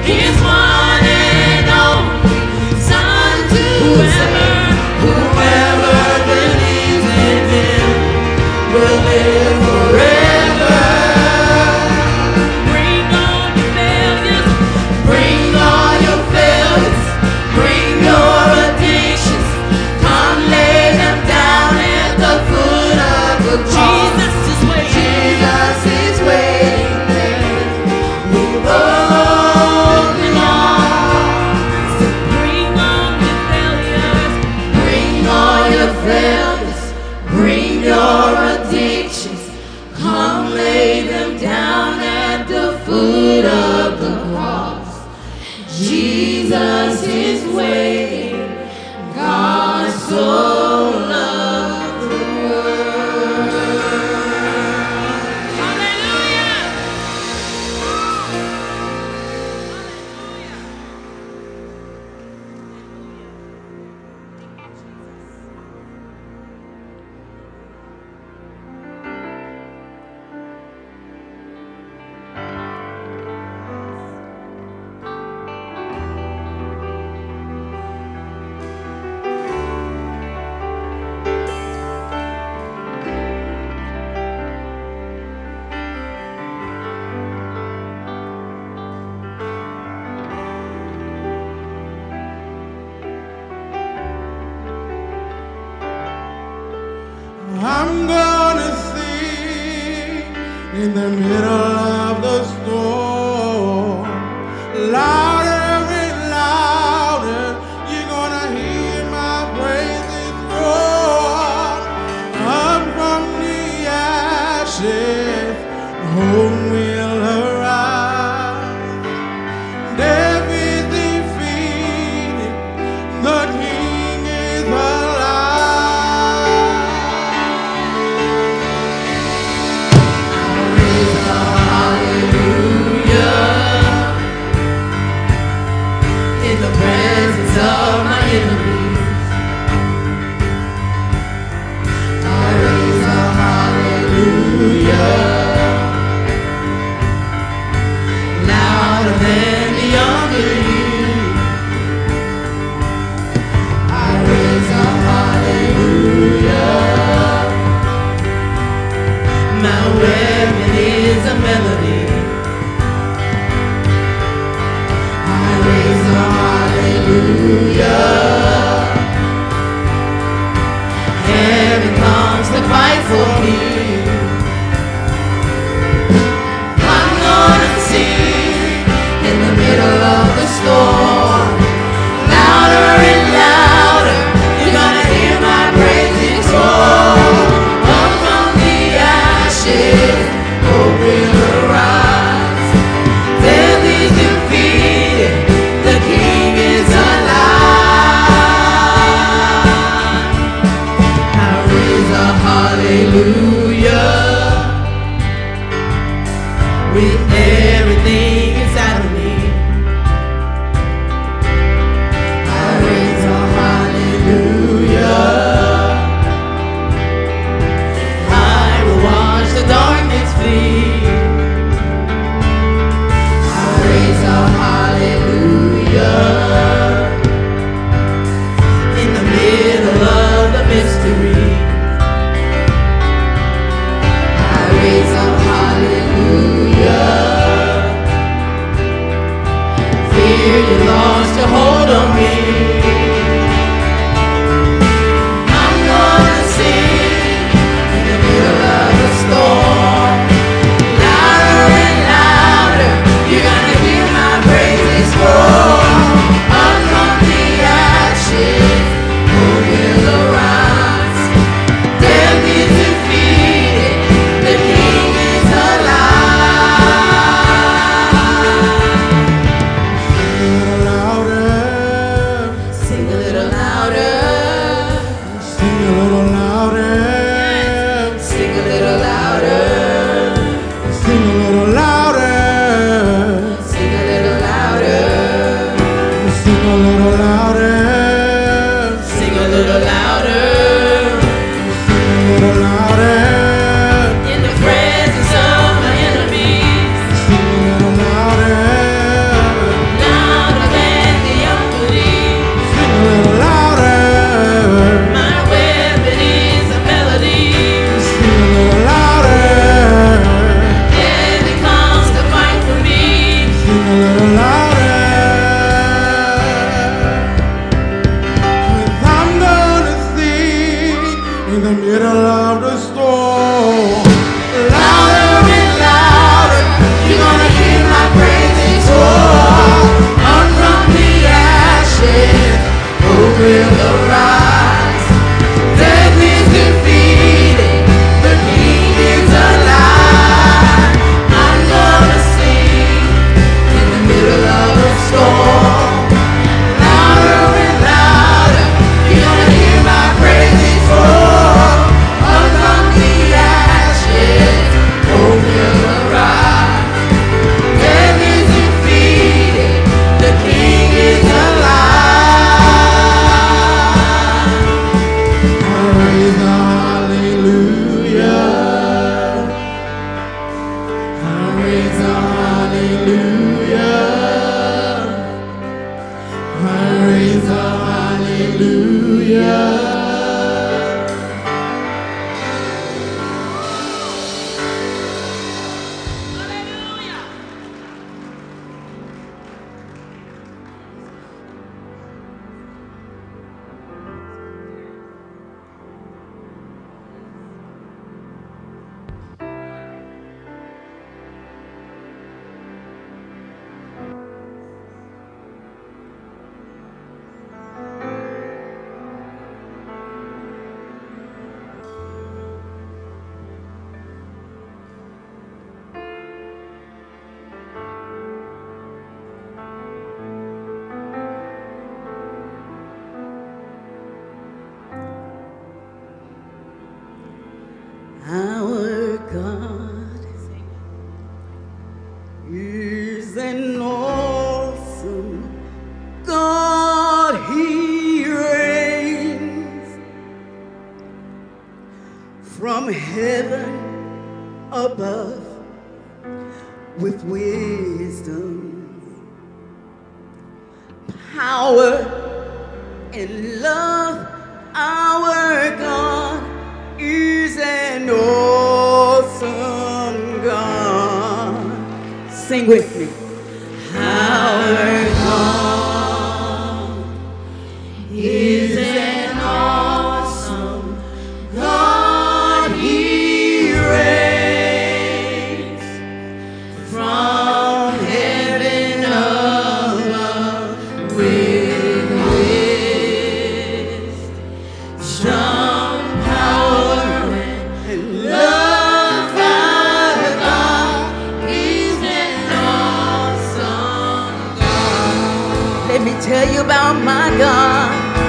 His one and only Son to save. Whoever believes in Him will live forever. Bring all your failures. Bring all your failures. Bring your addictions. Come lay them down at the foot of the cross. Jesus is waiting. Jesus is waiting there with open arms. So bring all your failures. Bring all your failures. Bring your addictions. Come lay them down at the foot of the cross. Jesus is waiting. God so loved the world. Hallelujah. I'm gonna sing in the middle of the storm. Louder and louder, you're gonna hear my praises roar. Up from the ashes, home will arise. Death is defeated, the King is alive. a little louder. 'Cause I'm gonna sing in the middle of the storm. Louder and louder, you're gonna hear my praises roar. Up from the ashes, hope will arise. Death is defeated, the King is alive. I'm gonna sing in the middle of the storm. Louder and louder, you're gonna hear my praises roar. Up from the ashes, hope will arise. Death is defeated, the King is alive. Praise hallelujah. Praise hallelujah. Praise hallelujah. Our God is an awesome God. He reigns from heaven above with wisdom, power, and love. Our God is an awesome God. Sing with me. Our God is an awesome God. He reigns from heaven above with wisdom, power, and love. Our God is an awesome God. Let me tell you about my God.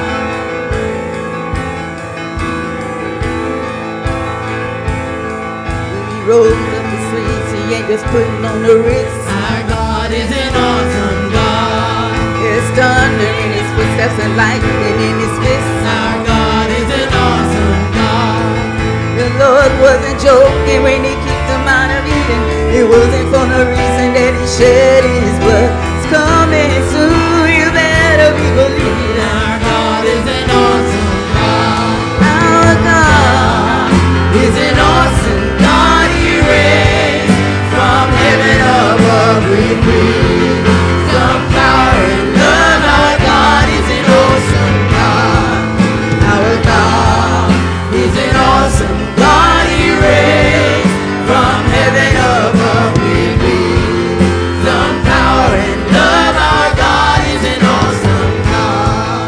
When he rolls up the sleeves, he ain't just putting on the wrist. Our God is an awesome God. There's thunder in his footsteps and lightning in his fists. Our God is an awesome God. The Lord wasn't joking when he kicked him out of Eden. It wasn't for no reason that he shed his blood. It's coming soon, you better be believing. Our God is an awesome God. Our God is an awesome God. He reigns from heaven above with wisdom, power, and love. Our God is an awesome God. Our God is an awesome God. He reigns from heaven above with wisdom, power, and love. Our God is an awesome God.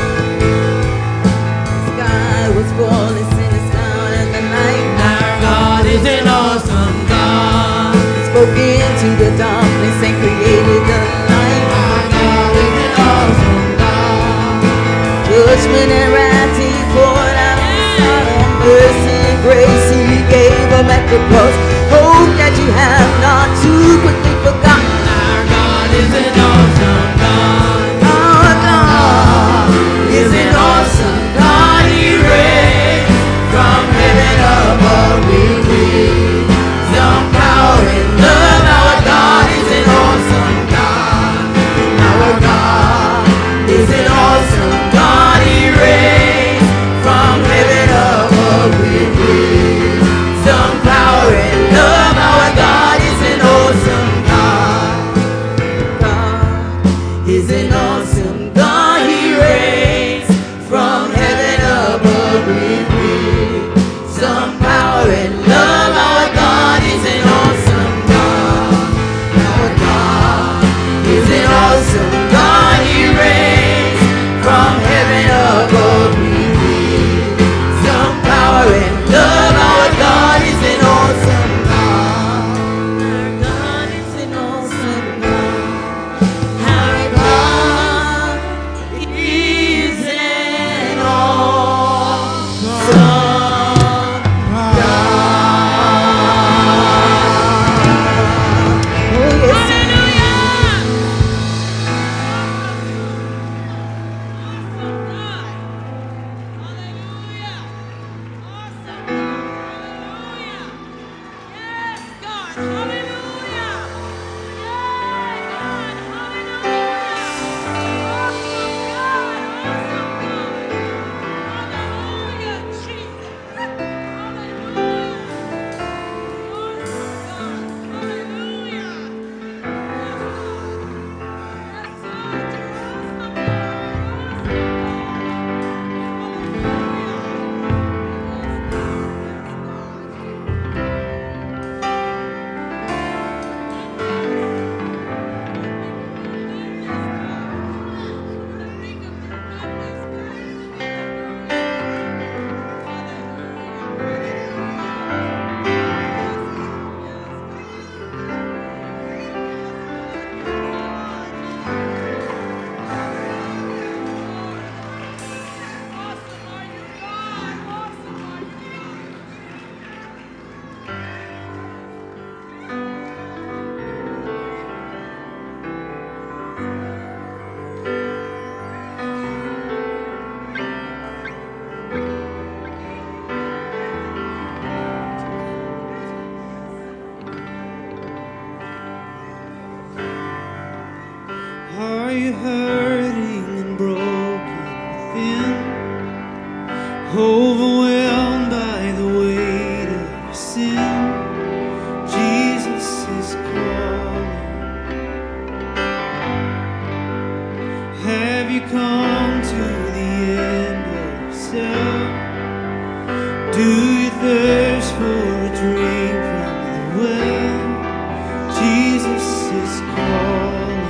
The sky was flawless in the sound of the night. Our God is an awesome God. He spoke into the darkness and created the light. Our God is an awesome God. Judgment and wrath he poured out on mercy and grace he gave up at the cross. Hope that you have not too quickly forgotten. Our God is an awesome God. Our God is an awesome God. He reigns from heaven above with wisdom, power, and love. Our God is an awesome God. Our God is an awesome God. He reigns from heaven above with wisdom, power, and Are you hurting and broken within? Overwhelmed by the weight of your sin? Jesus is calling. Have you come to the end of yourself? Do you thirst for a drink from the well? Jesus is calling.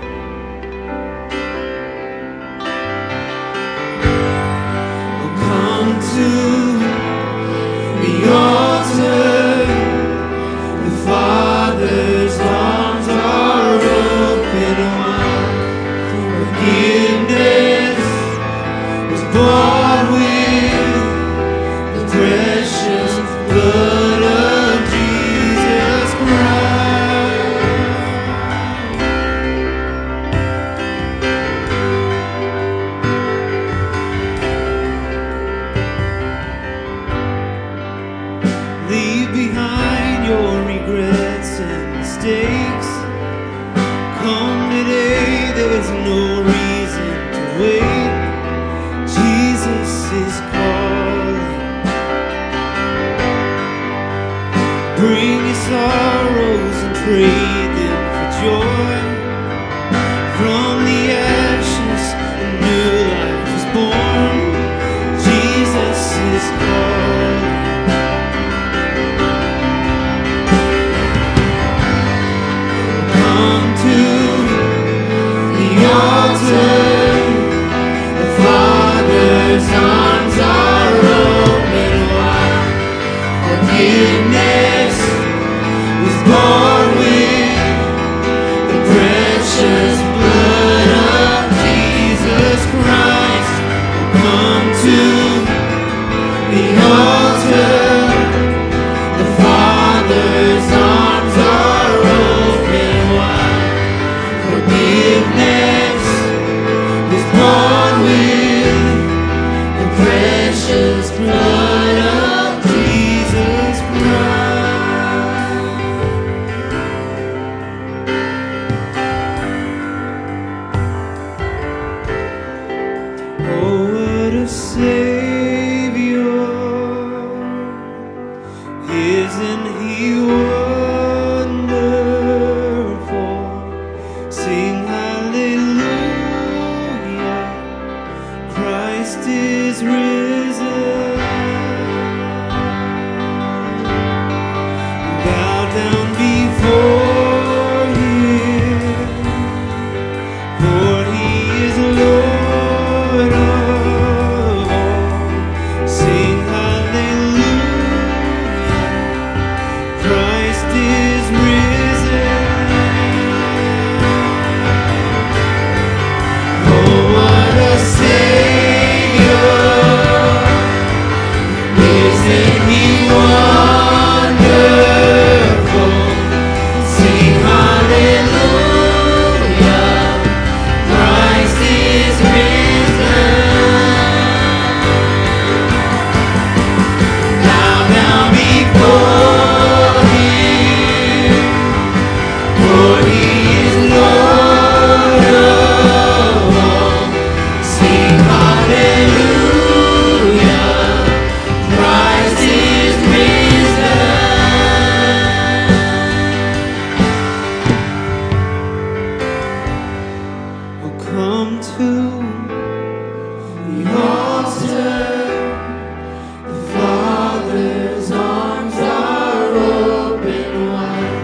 Oh, come to the altar. The Father's arms are open wide. Forgiveness was bought with the precious blood of Jesus Christ. Leave behind your regrets and mistakes. Come today, there's no reason to wait. Jesus is calling. Bring your sorrows and trade them for joy. From the ashes, a new life is born. Jesus is calling. Come to the altar. The Father's arms are open wide. Forgiveness was born with the precious blood of Jesus Christ. Come to the altar. The Father's arms are open wide. Forgiveness was born with the precious blood of Jesus Christ. Oh, what a Savior! Isn't He wonderful? Sing hallelujah, Christ is risen. Bow down before Him, for He is Lord of all. Sing hallelujah, Christ is risen. Oh, what a Savior! Isn't He wonderful? Sing hallelujah, Christ is risen. Bow down before Him, for He is Lord of all. Sing hallelujah, Christ is risen. Oh, come to the altar. The Father's arms are open wide.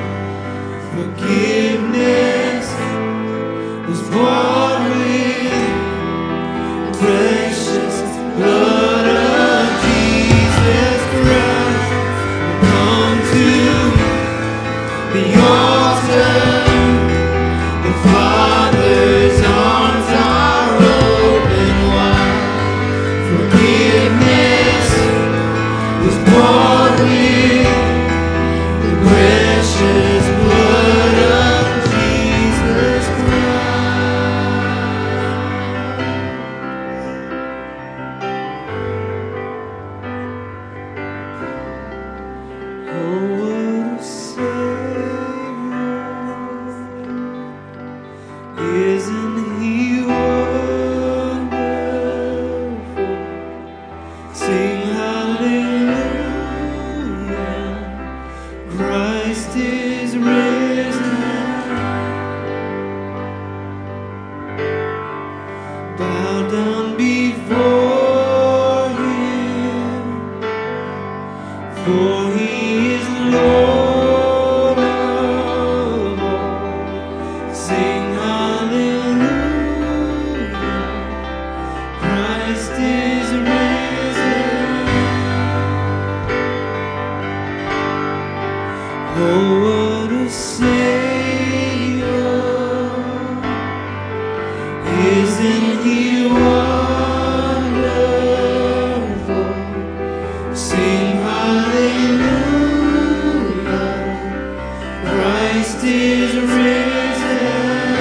Forgiveness was bought with the precious blood of Jesus Christ. Come to the altar. The Father's arms are open wide. Forgiveness was bought with the precious blood of Jesus Christ. Oh, what a Savior! Isn't He wonderful? Sing hallelujah. Christ is risen. Bow down before Him, for He is Lord of all. Sing hallelujah. Christ is risen. Oh, what a Savior. Isn't He wonderful? Sing hallelujah. Christ is risen.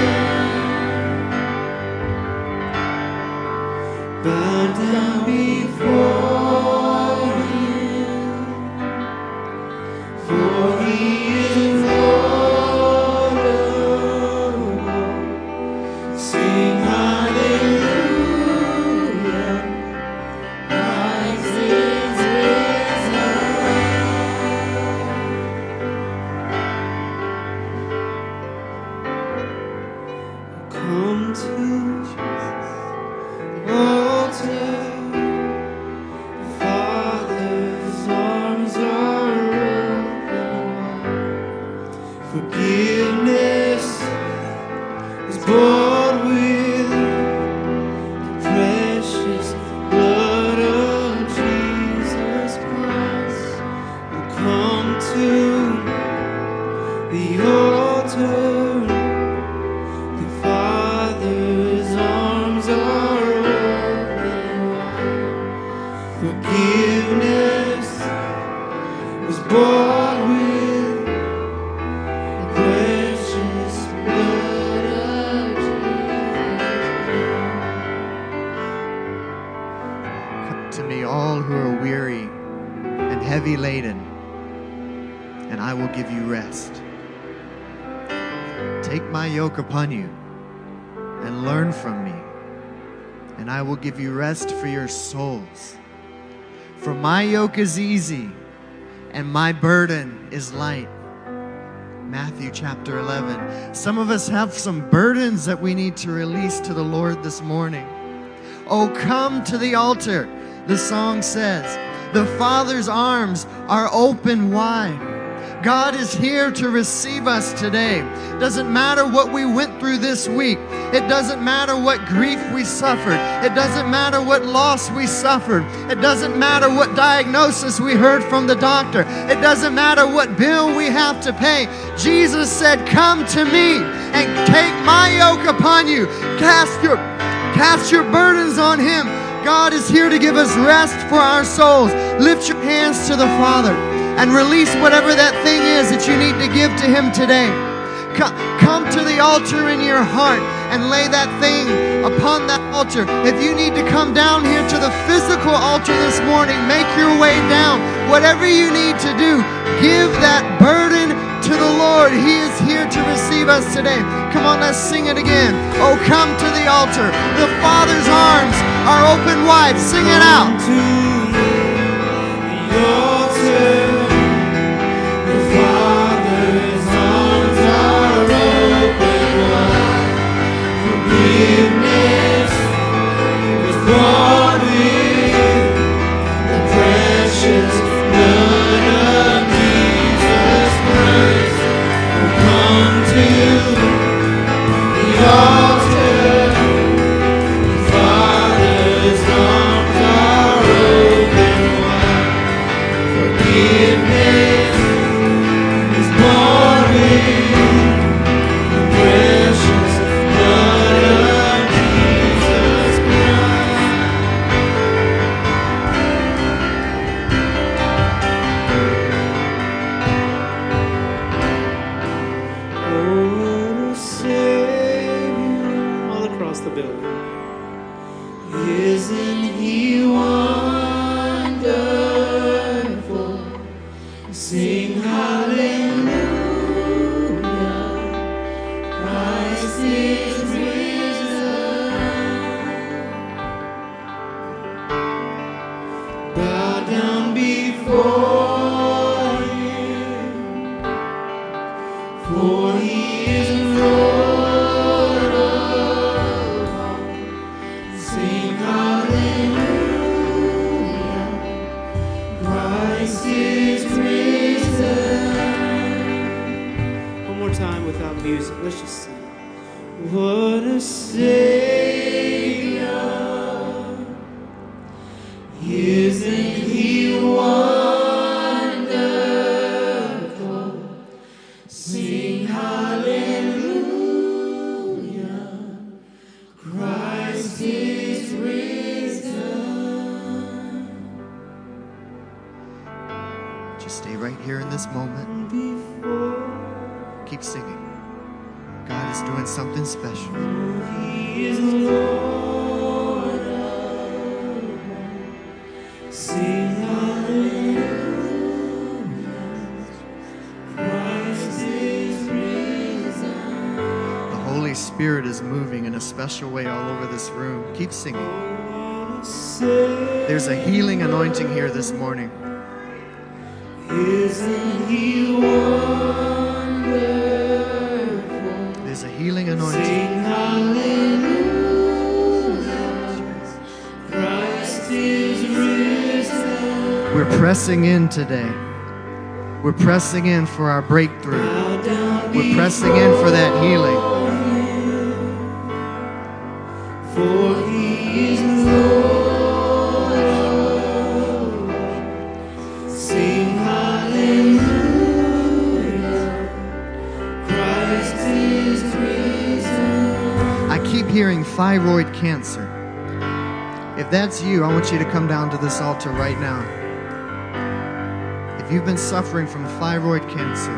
Bow down before Him, for He is Lord of all. Sing hallelujah. Christ is risen. Come to Jesus, altar. The Father's arms are open wide. Forgiveness is bought with the precious blood of Jesus Christ. We'll come to the altar. The Father's arms are open wide. Forgiveness was bought with the precious blood of Jesus. Come to me, all who are weary and heavy laden, and I will give you rest. Take my yoke upon you and learn from me, and I will give you rest for your souls. For my yoke is easy and my burden is light. Matthew chapter 11. Some of us have some burdens that we need to release to the Lord this morning. Oh, come to the altar. The song says, the Father's arms are open wide. God is here to receive us today. Doesn't matter what we went through this week. It doesn't matter what grief we suffered. It doesn't matter what loss we suffered. It doesn't matter what diagnosis we heard from the doctor. It doesn't matter what bill we have to pay. Jesus said, come to me and take my yoke upon you. Cast your burdens on Him. God is here to give us rest for our souls. Lift your hands to the Father and release whatever that thing is that you need to give to Him today. Come to the altar in your heart and lay that thing upon that altar. If you need to come down here to the physical altar this morning, make your way down. Whatever you need to do, give that burden to the Lord. He is here to receive us today. Come on, let's sing it again. Oh, come to the altar. The Father's arms are open wide. Sing it out. To the altar. The Father's arms are open wide. Forgiveness was bought with the precious blood of Jesus Christ. We'll come to the altar. The Father's arms are open wide. Forgiveness is bought with the precious blood of Jesus Christ. Oh, what a Savior. All across the building. Isn't He wonderful? Sing hallelujah. Christ is risen. What a Savior. Isn't He wonderful? Sing hallelujah. Christ is risen. Just stay right here in this moment. Keep singing. God is doing something special. He is Lord of all. Sing hallelujah. Christ is risen. The Holy Spirit is moving in a special way all over this room. Keep singing. There's a healing anointing here this morning. Isn't He wonderful? There's a healing anointing. Sing hallelujah. Christ is risen. We're pressing in today. We're pressing in for our breakthrough. We're pressing in for that healing. For He is Lord. Sing hallelujah. Christ is risen. I keep hearing thyroid cancer. If that's you, I want you to come down to this altar right now. If you've been suffering from thyroid cancer,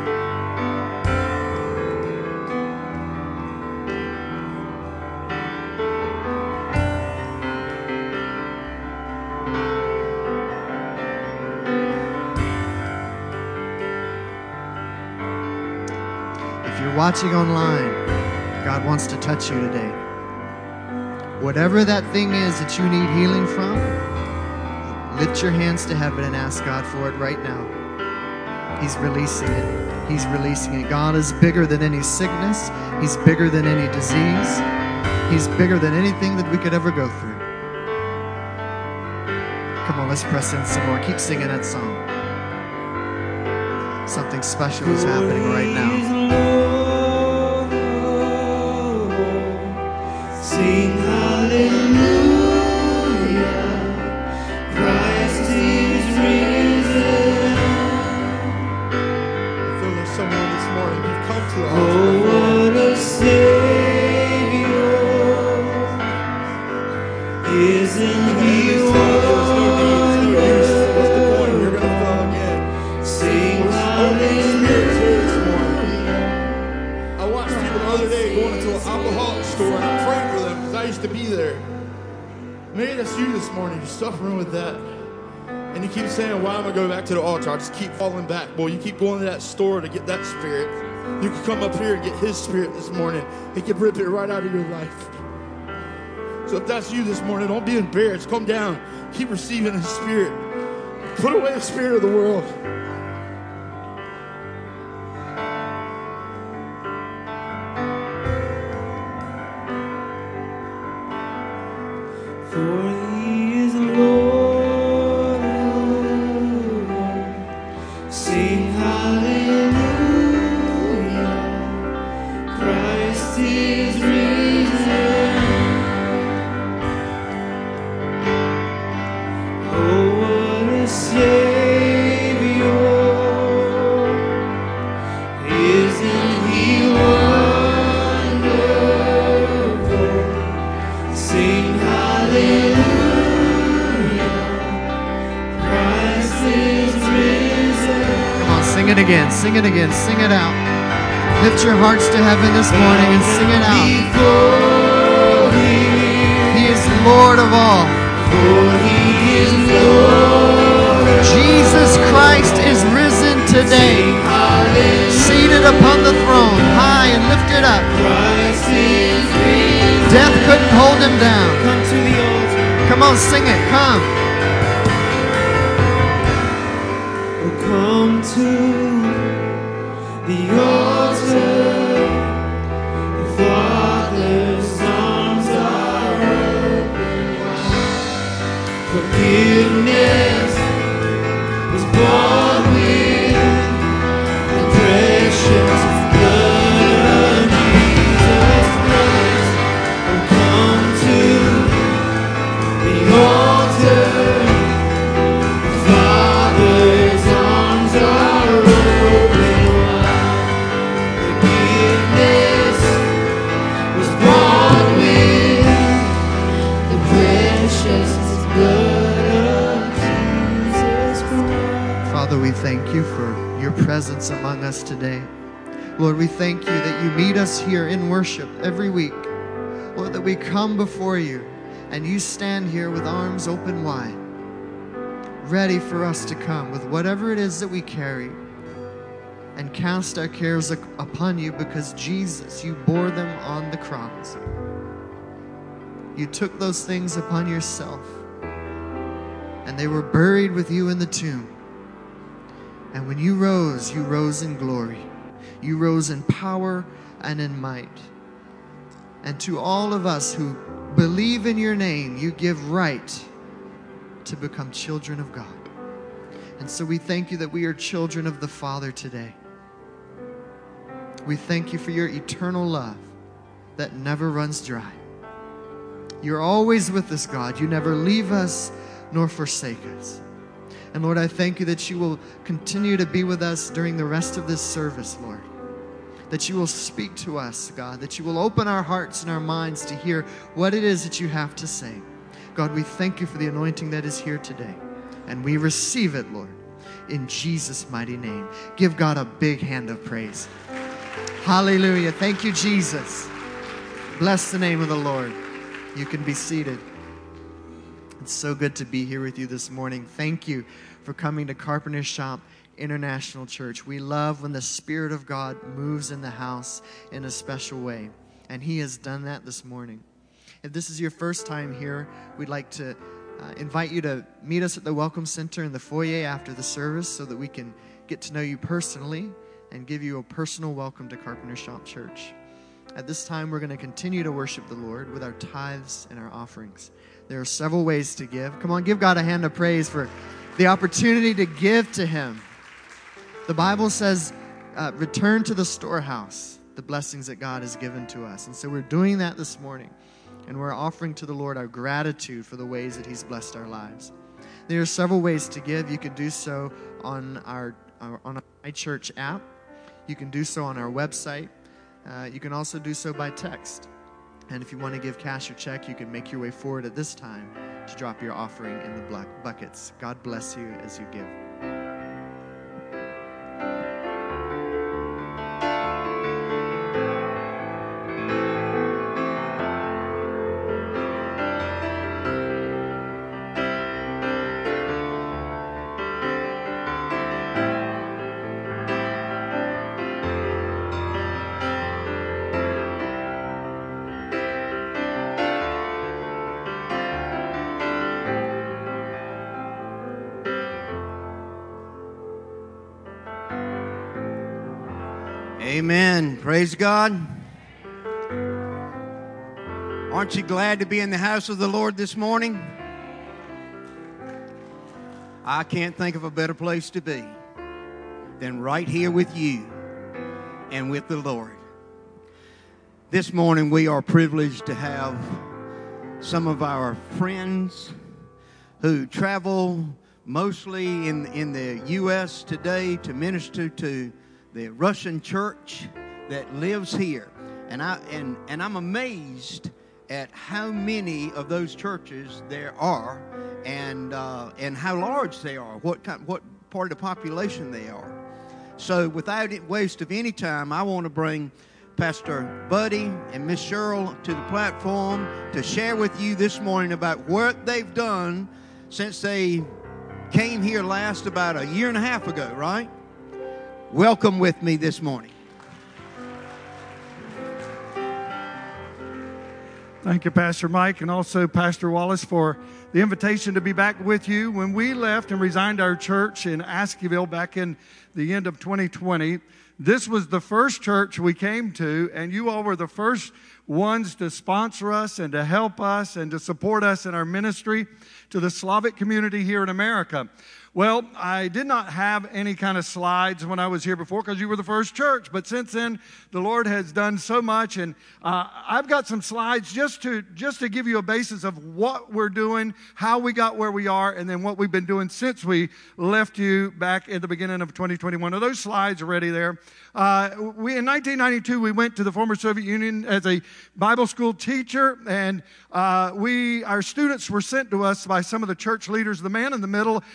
if you're watching online, God wants to touch you today. Whatever that thing is that you need healing from, lift your hands to heaven and ask God for it right now. He's releasing it. He's releasing it. God is bigger than any sickness. He's bigger than any disease. He's bigger than anything that we could ever go through. Come on, let's press in some more. Keep singing that song. Something special is happening right now. Sing hallelujah. Christ is risen. I feel there's someone this morning. You've come to the Oh, altar. what a Savior. Isn't He wonderful? What's the point? You're going to fall again. Sing This hallelujah. morning. I watched people the other day going into an alcoholic store, and I prayed for them because I used to be there. Maybe that's you this morning. You're suffering with that. And you keep saying, why am I going back to the altar? I just keep falling back. Well, you keep going to that store to get that spirit. You can come up here and get His spirit this morning. He can rip it right out of your life. So if that's you this morning, don't be embarrassed. Come down. Keep receiving His spirit. Put away the spirit of the world. For He is Lord. Sing hallelujah. Christ is risen. Oh, what a Savior. Isn't He wonderful? Sing hallelujah. Christ is risen. Come on, sing it again. Sing it again. Sing it out. Lift your hearts to heaven this morning and sing it out. Before Him, He is Lord of all. for He is Lord. Jesus Christ is risen today, Hallelujah. seated upon the throne, high and lifted up. Christ is risen. Death couldn't hold Him down. Come to the altar. Come on, sing it. Come. Oh, come to the altar. The Father's arms are open wide. Forgiveness was bought with the precious blood of Jesus Christ. presence among us today. Lord, we thank you that you meet us here in worship every week. Lord, that we come before you and you stand here with arms open wide, ready for us to come with whatever it is that we carry and cast our cares upon you, because Jesus, you bore them on the cross. You took those things upon yourself, and they were buried with you in the tomb. And when you rose in glory. You rose in power and in might. And to all of us who believe in your name, you give right to become children of God. And so we thank you that we are children of the Father today. We thank you for your eternal love that never runs dry. You're always with us, God. You never leave us nor forsake us. And Lord, I thank you that you will continue to be with us during the rest of this service, Lord. That you will speak to us, God. That you will open our hearts and our minds to hear what it is that you have to say. God, we thank you for the anointing that is here today. And we receive it, Lord, in Jesus' mighty name. Give God a big hand of praise. Hallelujah. Thank you, Jesus. Bless the name of the Lord. You can be seated. It's so good to be here with you this morning. Thank you for coming to Carpenter Shop International Church. We love when the Spirit of God moves in the house in a special way. And He has done that this morning. If this is your first time here, we'd like to invite you to meet us at the Welcome Center in the foyer after the service so that we can get to know you personally and give you a personal welcome to Carpenter Shop Church. At this time, we're going to continue to worship the Lord with our tithes and our offerings. There are several ways to give. Come on, give God a hand of praise for the opportunity to give to Him. The Bible says, return to the storehouse, the blessings that God has given to us. And so we're doing that this morning. And we're offering to the Lord our gratitude for the ways that He's blessed our lives. There are several ways to give. You can do so on our iChurch app. You can do so on our website. You can also do so by text. And if you want to give cash or check, you can make your way forward at this time to drop your offering in the buckets. God bless you as you give. Amen. Praise God. Aren't you glad to be in the house of the Lord this morning? I can't think of a better place to be than right here with you and with the Lord. This morning we are privileged to have some of our friends who travel mostly in the U.S. today to minister to the Russian church that lives here. And I'm amazed at how many of those churches there are and how large they are, what part of the population they are. So without waste of any time, I want to bring Pastor Buddy and Miss Cheryl to the platform to share with you this morning about what they've done since they came here last about a year and a half ago, right? Welcome with me this morning. Thank you, Pastor Mike, and also Pastor Wallace for the invitation to be back with you. When we left and resigned our church in Askevill back in the end of 2020, this was the first church we came to, and you all were the first ones to sponsor us and to help us and to support us in our ministry to the Slavic community here in America. Well, I did not have any kind of slides when I was here before because you were the first church. But since then, the Lord has done so much. And I've got some slides just to give you a basis of what we're doing, how we got where we are, and then what we've been doing since we left you back at the beginning of 2021. Are those slides already there? In 1992, we went to the former Soviet Union as a Bible school teacher. And our students were sent to us by some of the church leaders. The man in the middle is a man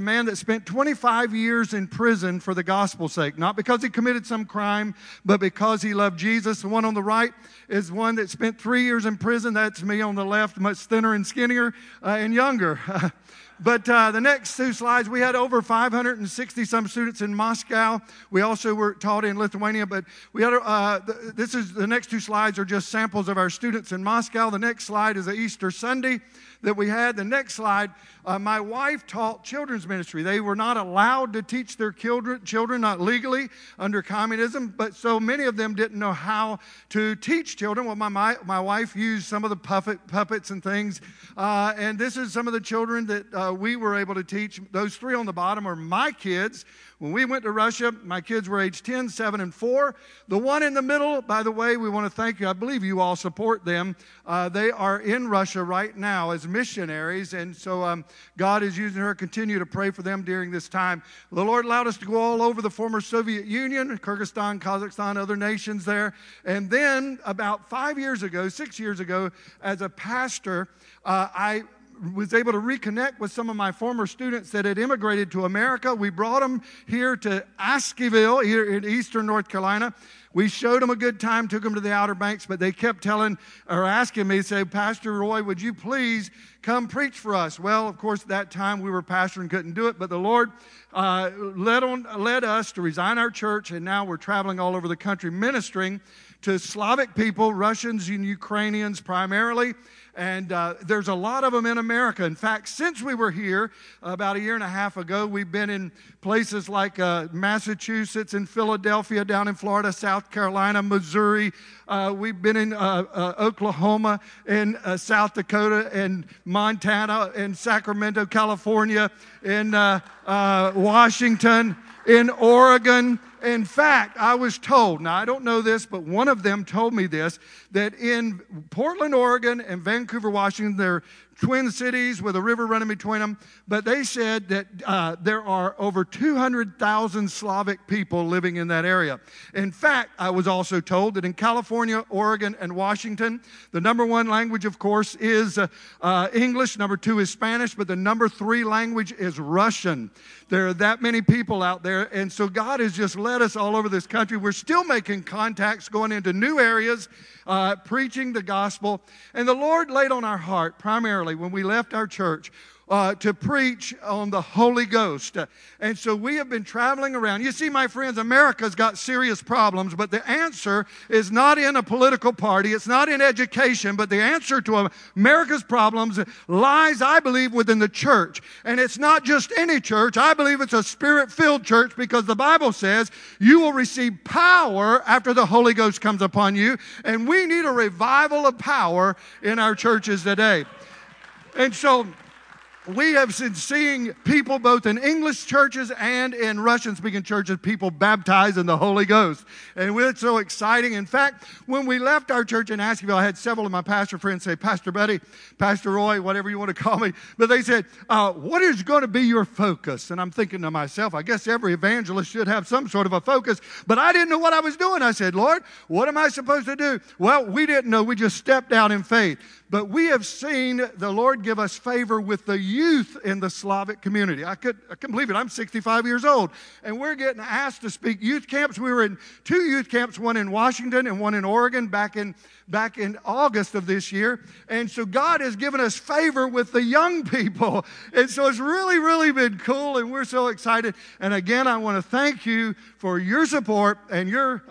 man that spent 25 years in prison for the gospel's sake. Not because he committed some crime, but because he loved Jesus. The one on the right is one that spent 3 years in prison. That's me on the left, much thinner and skinnier and younger. But the next two slides, we had over 560-some students in Moscow. We also were taught in Lithuania, but we had the next two slides are just samples of our students in Moscow. The next slide is an Easter Sunday that we had. The next slide, my wife taught children's ministry. They were not allowed to teach their children, not legally under communism, but so many of them didn't know how to teach children. Well, my wife used some of the puppets and things, and this is some of the children that we were able to teach. Those three on the bottom are my kids. When we went to Russia, my kids were age 10, 7, and 4. The one in the middle, by the way, we want to thank you. I believe you all support them. They are in Russia right now as missionaries, and so God is using her. Continue to pray for them during this time. The Lord allowed us to go all over the former Soviet Union, Kyrgyzstan, Kazakhstan, other nations there. And then about 6 years ago, as a pastor, I was able to reconnect with some of my former students that had immigrated to America. We brought them here to Askevill, here in eastern North Carolina. We showed them a good time, took them to the Outer Banks, but they kept asking me, say, Pastor Roy, would you please come preach for us? Well, of course, at that time we were pastoring, couldn't do it, but the Lord led us to resign our church, and now we're traveling all over the country ministering to Slavic people, Russians and Ukrainians primarily. And there's a lot of them in America. In fact, since we were here about 1.5 years ago, we've been in places like Massachusetts and Philadelphia, down in Florida, South Carolina, Missouri. We've been in Oklahoma and South Dakota and Montana and Sacramento, California, in Washington, in Oregon. In fact, I was told, now I don't know this, but one of them told me this, that in Portland, Oregon and Vancouver, Washington, they're twin cities with a river running between them, but they said that there are over 200,000 Slavic people living in that area. In fact, I was also told that in California, Oregon, and Washington, the number one language, of course, is English, number 2 is Spanish, but the number 3 language is Russian. There are that many people out there, and so God has just led us all over this country. We're still making contacts, going into new areas, preaching the gospel, and the Lord laid on our heart primarily when we left our church to preach on the Holy Ghost. And so we have been traveling around. You see, my friends, America's got serious problems, but the answer is not in a political party. It's not in education, but the answer to America's problems lies, I believe, within the church. And it's not just any church. I believe it's a Spirit-filled church, because the Bible says you will receive power after the Holy Ghost comes upon you. And we need a revival of power in our churches today. And so we have been seeing people both in English churches and in Russian-speaking churches, people baptized in the Holy Ghost. And it's so exciting. In fact, when we left our church in Askevill, I had several of my pastor friends say, Pastor Buddy, Pastor Roy, whatever you want to call me. But they said, what is going to be your focus? And I'm thinking to myself, I guess every evangelist should have some sort of a focus. But I didn't know what I was doing. I said, Lord, what am I supposed to do? Well, we didn't know. We just stepped out in faith. But we have seen the Lord give us favor with the youth in the Slavic community. I couldn't believe it. I'm 65 years old, and we're getting asked to speak youth camps. We were in 2 youth camps, one in Washington and one in Oregon back in August of this year. And so God has given us favor with the young people. And so it's really, really been cool, and we're so excited. And again, I want to thank you for your support and your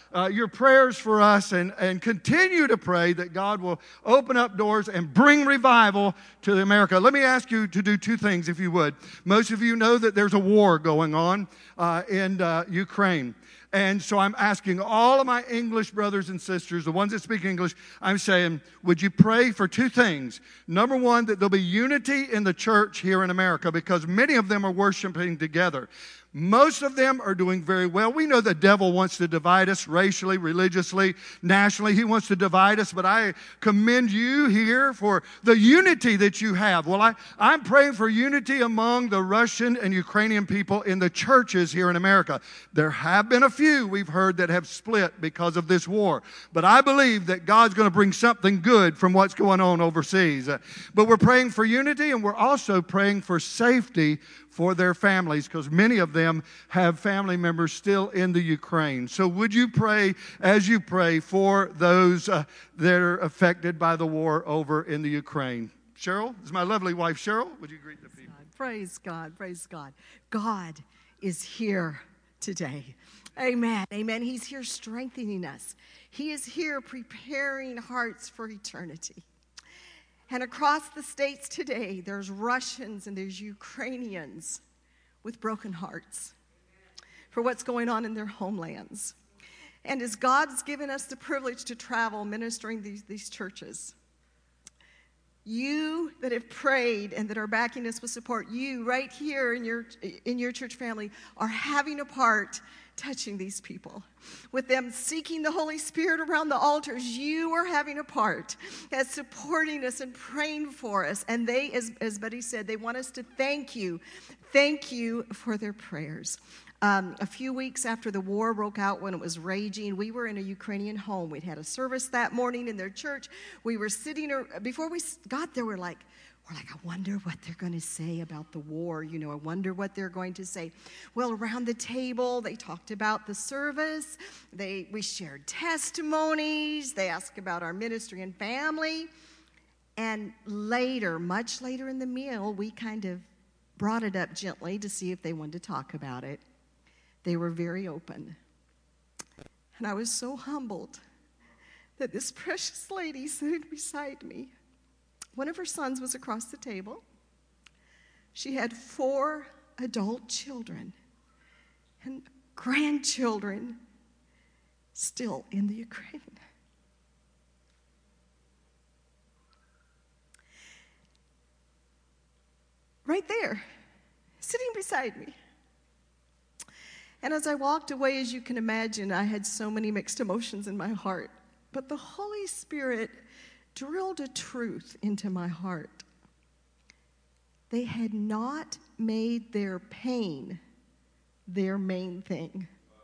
prayers for us, and continue to pray that God will open up doors and bring revival to America. Let me ask you to do 2 things, if you would. Most of you know that there's a war going on in Ukraine. And so I'm asking all of my English brothers and sisters, the ones that speak English, I'm saying, would you pray for 2 things? Number 1, that there'll be unity in the church here in America, because many of them are worshiping together. Most of them are doing very well. We know the devil wants to divide us racially, religiously, nationally. He wants to divide us, but I commend you here for the unity that you have. Well, I'm praying for unity among the Russian and Ukrainian people in the churches here in America. There have been a few we've heard that have split because of this war, but I believe that God's going to bring something good from what's going on overseas. But we're praying for unity, and we're also praying for safety for their families, because many of them have family members still in the Ukraine. So would you pray, as you pray, for those that are affected by the war over in the Ukraine? Cheryl, this is my lovely wife, Cheryl. Would you greet the people? Praise God, praise God. God is here today. Amen, amen. He's here strengthening us. He is here preparing hearts for eternity. And across the states today, there's Russians and there's Ukrainians with broken hearts for what's going on in their homelands. And as God's given us the privilege to travel ministering these churches, you that have prayed and that are backing us with support, you right here in your church family are having a part touching these people. With them seeking the Holy Spirit around the altars, you are having a part as supporting us and praying for us. And they, as Buddy said, they want us to thank you. Thank you for their prayers. A few weeks after the war broke out, when it was raging, we were in a Ukrainian home. We'd had a service that morning in their church. We were sitting, before we got there, we're like, I wonder what they're going to say about the war. I wonder what they're going to say. Well, around the table, they talked about the service. We shared testimonies. They asked about our ministry and family. And later, much later in the meal, we kind of brought it up gently to see if they wanted to talk about it. They were very open. And I was so humbled that this precious lady sitting beside me, one of her sons was across the table. She had 4 adult children and grandchildren still in the Ukraine. Right there, sitting beside me. And as I walked away, as you can imagine, I had so many mixed emotions in my heart. But the Holy Spirit drilled a truth into my heart. They had not made their pain their main thing.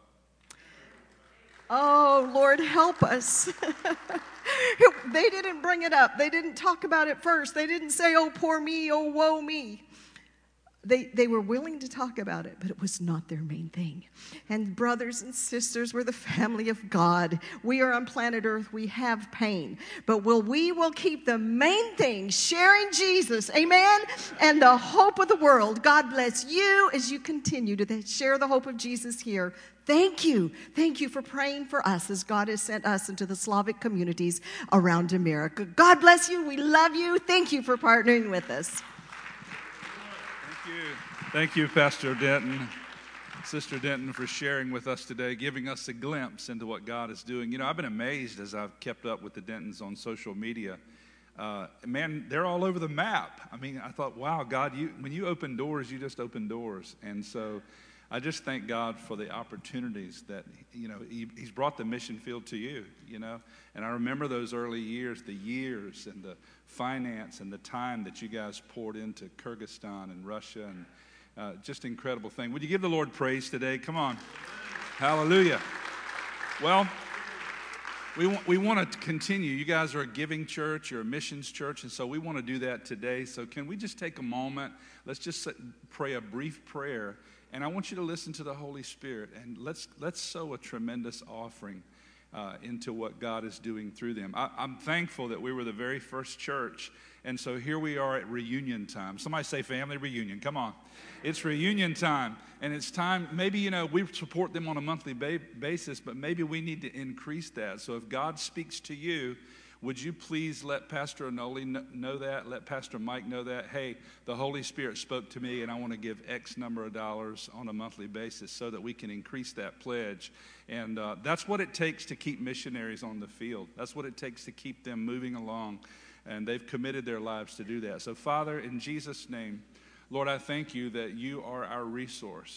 Oh, Lord, help us. They didn't bring it up. They didn't talk about it first. They didn't say, oh, poor me, oh, woe me. They were willing to talk about it, but it was not their main thing. And brothers and sisters, we're the family of God. We are on planet Earth. We have pain. But we will keep the main thing, sharing Jesus, amen, and the hope of the world. God bless you as you continue to share the hope of Jesus here. Thank you. Thank you for praying for us as God has sent us into the Slavic communities around America. God bless you. We love you. Thank you for partnering with us. Thank you, Pastor Denton, Sister Denton, for sharing with us today, giving us a glimpse into what God is doing. I've been amazed as I've kept up with the Dentons on social media. Man, they're all over the map. I thought, wow, God, when you open doors, you just open doors. And so I just thank God for the opportunities that, He's brought the mission field to you, And I remember those early years, the years and the finance and the time that you guys poured into Kyrgyzstan and Russia, and just incredible thing. Would you give the Lord praise today? Come on. Hallelujah. Well, we want to continue. You guys are a giving church, you're a missions church, and so we want to do that today. So can we just take a moment? Let's just pray a brief prayer. And I want you to listen to the Holy Spirit, and let's sow a tremendous offering into what God is doing through them. I'm thankful that we were the very first church, and so here we are at reunion time. Somebody say family reunion. Come on. It's reunion time, and it's time. Maybe, we support them on a monthly basis, but maybe we need to increase that. So if God speaks to you, would you please let Pastor Anoli know that? Let Pastor Mike know that. Hey, the Holy Spirit spoke to me, and I want to give X number of dollars on a monthly basis so that we can increase that pledge. And that's what it takes to keep missionaries on the field. That's what it takes to keep them moving along. And they've committed their lives to do that. So, Father, in Jesus' name, Lord, I thank you that you are our resource.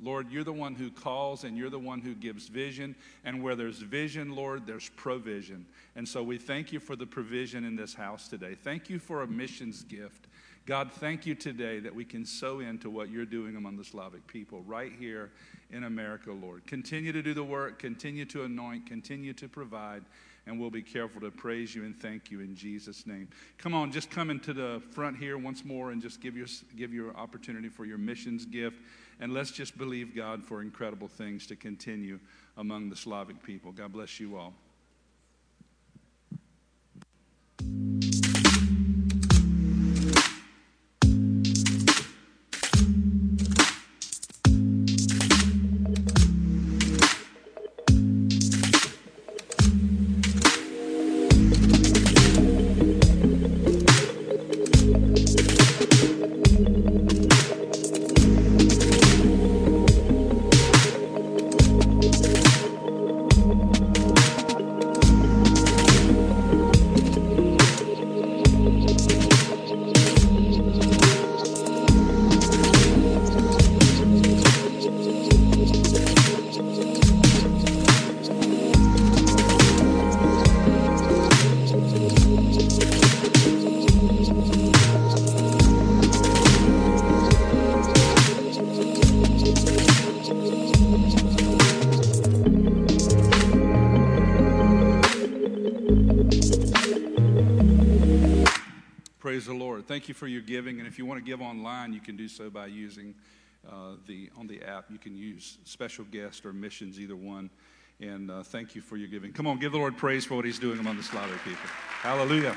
Lord, you're the one who calls and you're the one who gives vision. And where there's vision, Lord, there's provision. And so we thank you for the provision in this house today. Thank you for a missions gift. God, thank you today that we can sow into what you're doing among the Slavic people right here in America, Lord. Continue to do the work, continue to anoint, continue to provide, and we'll be careful to praise you and thank you in Jesus' name. Come on, just come into the front here once more and just give your opportunity for your missions gift, and let's just believe God for incredible things to continue among the Slavic people. God bless you all. Praise the Lord. Thank you for your giving. And if you want to give online, you can do so by using on the app. You can use special guest or missions, either one. And thank you for your giving. Come on, give the Lord praise for what he's doing among the Slavic people. Hallelujah.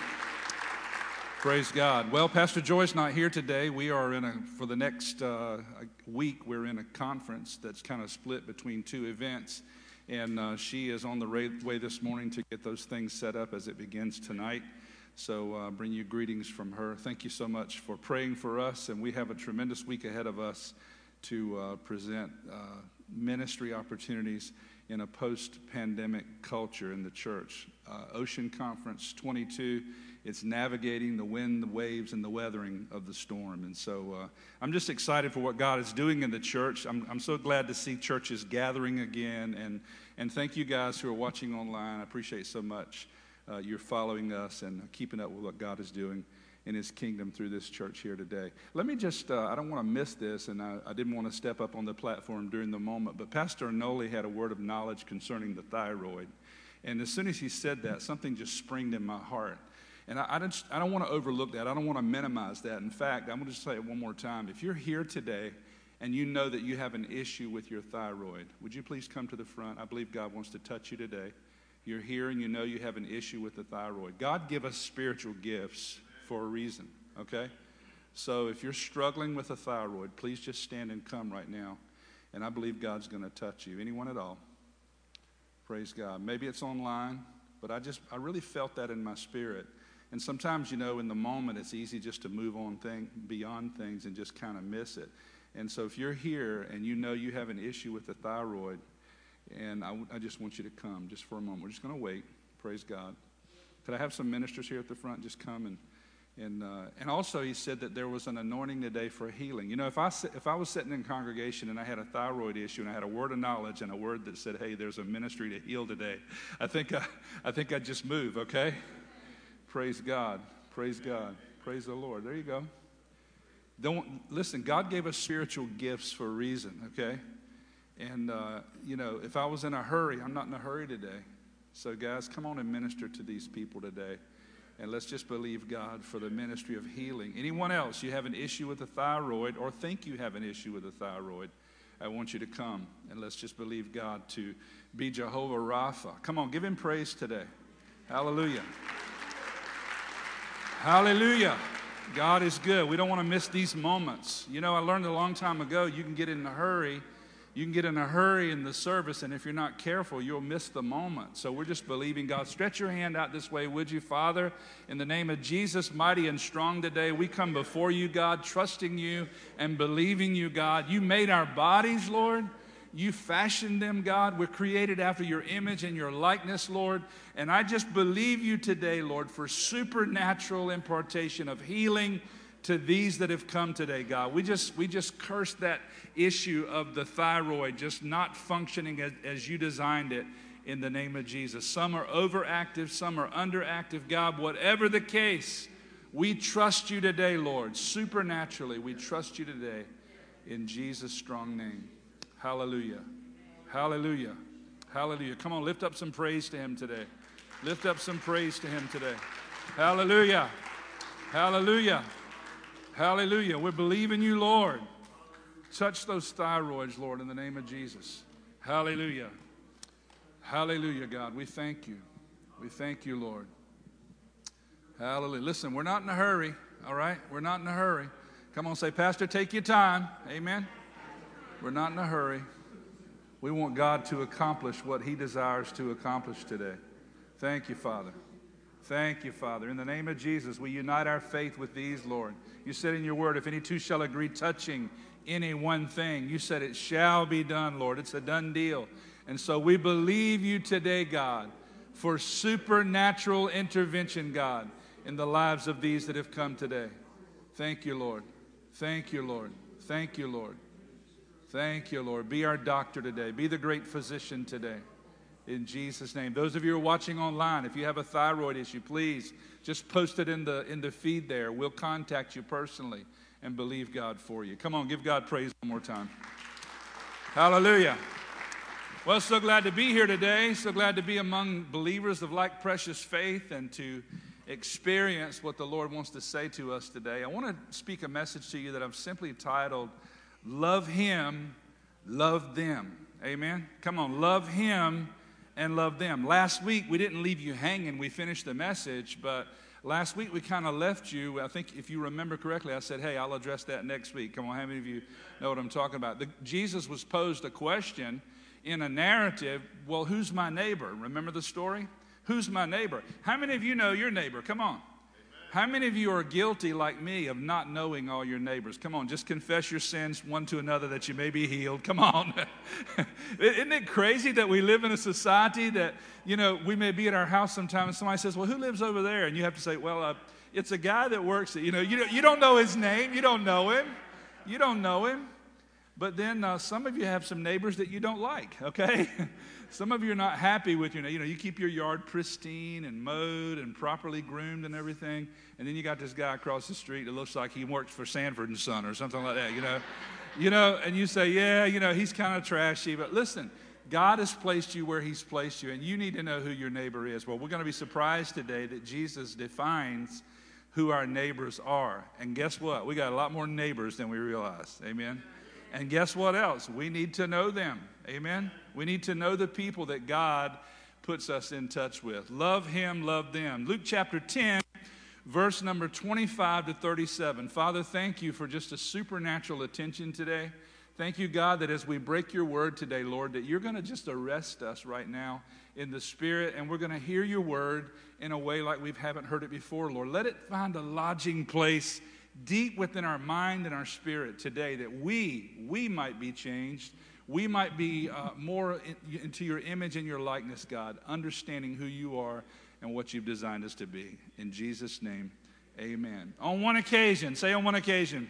Praise God. Well, Pastor Joy's not here today. We are for the next week, we're in a conference that's kind of split between two events. And she is on the way this morning to get those things set up as it begins tonight. So bring you greetings from her. Thank you so much for praying for us. And we have a tremendous week ahead of us to present ministry opportunities in a post-pandemic culture in the church. Ocean Conference 22, it's navigating the wind, the waves, and the weathering of the storm. And so I'm just excited for what God is doing in the church. I'm so glad to see churches gathering again. And thank you guys who are watching online. I appreciate so much. You're following us and keeping up with what God is doing in his kingdom through this church here today. Let me just, I don't want to miss this, and I didn't want to step up on the platform during the moment, but Pastor Noli had a word of knowledge concerning the thyroid. And as soon as he said that, something just springed in my heart. And I don't want to overlook that. I don't want to minimize that. In fact, I'm going to just say it one more time. If you're here today and you know that you have an issue with your thyroid, would you please come to the front? I believe God wants to touch you today. You're here and you know you have an issue with the thyroid. God give us spiritual gifts for a reason, okay? So if you're struggling with a thyroid, please just stand and come right now. And I believe God's going to touch you. Anyone at all? Praise God. Maybe it's online, but I really felt that in my spirit. And sometimes, you know, in the moment, it's easy just to move on beyond things and just kind of miss it. And so if you're here and you know you have an issue with the thyroid, and I just want you to come just for a moment. We're just going to wait. Praise God. Could I have some ministers here at the front just come and also he said that there was an anointing today for healing. You know, if I was sitting in congregation and I had a thyroid issue and I had a word of knowledge and a word that said, "Hey, there's a ministry to heal today," I think I'd just move. Okay. Praise God. Praise God. Praise the Lord. There you go. Listen. God gave us spiritual gifts for a reason. Okay. And, you know, if I was in a hurry, I'm not in a hurry today. So, guys, come on and minister to these people today. And let's just believe God for the ministry of healing. Anyone else, you have an issue with the thyroid or think you have an issue with the thyroid, I want you to come. And let's just believe God to be Jehovah Rapha. Come on, give him praise today. Hallelujah. Hallelujah. God is good. We don't want to miss these moments. You know, I learned a long time ago, you can get in a hurry. You can get in a hurry in the service, and if you're not careful, you'll miss the moment. So we're just believing God. Stretch your hand out this way, would you, Father? In the name of Jesus, mighty and strong today, we come before you, God, trusting you and believing you, God. You made our bodies, Lord. You fashioned them, God. We're created after your image and your likeness, Lord. And I just believe you today, Lord, for supernatural impartation of healing to these that have come today, God. We just curse that issue of the thyroid just not functioning as you designed it in the name of Jesus. Some are overactive, some are underactive. God, whatever the case, we trust you today, Lord. Supernaturally, we trust you today in Jesus' strong name. Hallelujah. Hallelujah. Hallelujah. Come on, lift up some praise to him today. Lift up some praise to him today. Hallelujah. Hallelujah. Hallelujah. We're believing you, Lord. Touch those thyroids, Lord, in the name of Jesus. Hallelujah. Hallelujah, God. We thank you. We thank you, Lord. Hallelujah. Listen, we're not in a hurry, all right? We're not in a hurry. Come on, say, Pastor, take your time. Amen. We're not in a hurry. We want God to accomplish what he desires to accomplish today. Thank you, Father. Thank you, Father. In the name of Jesus, we unite our faith with these, Lord. You said in your word, if any two shall agree touching any one thing, you said it shall be done, Lord. It's a done deal. And so we believe you today, God, for supernatural intervention, God, in the lives of these that have come today. Thank you, Lord. Thank you, Lord. Thank you, Lord. Thank you, Lord. Be our doctor today. Be the great physician today. In Jesus' name. Those of you who are watching online, if you have a thyroid issue, please just post it in the feed there. We'll contact you personally and believe God for you. Come on, give God praise one more time. Hallelujah. Well, so glad to be here today. So glad to be among believers of like precious faith and to experience what the Lord wants to say to us today. I want to speak a message to you that I've simply titled, Love Him, Love Them. Amen. Come on, love Him and love them. Last week, we didn't leave you hanging. We finished the message, but last week we kind of left you. I think if you remember correctly, I said, hey, I'll address that next week. Come on, how many of you know what I'm talking about? Jesus was posed a question in a narrative. Well, who's my neighbor? Remember the story? Who's my neighbor? How many of you know your neighbor? Come on. How many of you are guilty like me of not knowing all your neighbors? Come on, just confess your sins one to another that you may be healed. Come on. Isn't it crazy that we live in a society that, you know, we may be at our house sometime and somebody says, well, who lives over there? And you have to say, well, it's a guy that works at, you don't know his name. You don't know him. You don't know him. But then some of you have some neighbors that you don't like, okay? Some of you are not happy with your, you keep your yard pristine and mowed and properly groomed and everything. And then you got this guy across the street that looks like he works for Sanford & Son or something like that, and you say, yeah, he's kind of trashy. But listen, God has placed you where he's placed you, and you need to know who your neighbor is. Well, we're going to be surprised today that Jesus defines who our neighbors are. And guess what? We got a lot more neighbors than we realize. Amen. And guess what else? We need to know them. Amen? We need to know the people that God puts us in touch with. Love him, love them. Luke chapter 10, verse number 25 to 37. Father, thank you for just a supernatural attention today. Thank you, God, that as we break your word today, Lord, that you're going to just arrest us right now in the Spirit, and we're going to hear your word in a way like we haven't heard it before, Lord. Let it find a lodging place deep within our mind and our spirit today, that we might be changed. We might be more into your image and your likeness, God, understanding who you are and what you've designed us to be. In Jesus' name, amen. On one occasion, say on one occasion.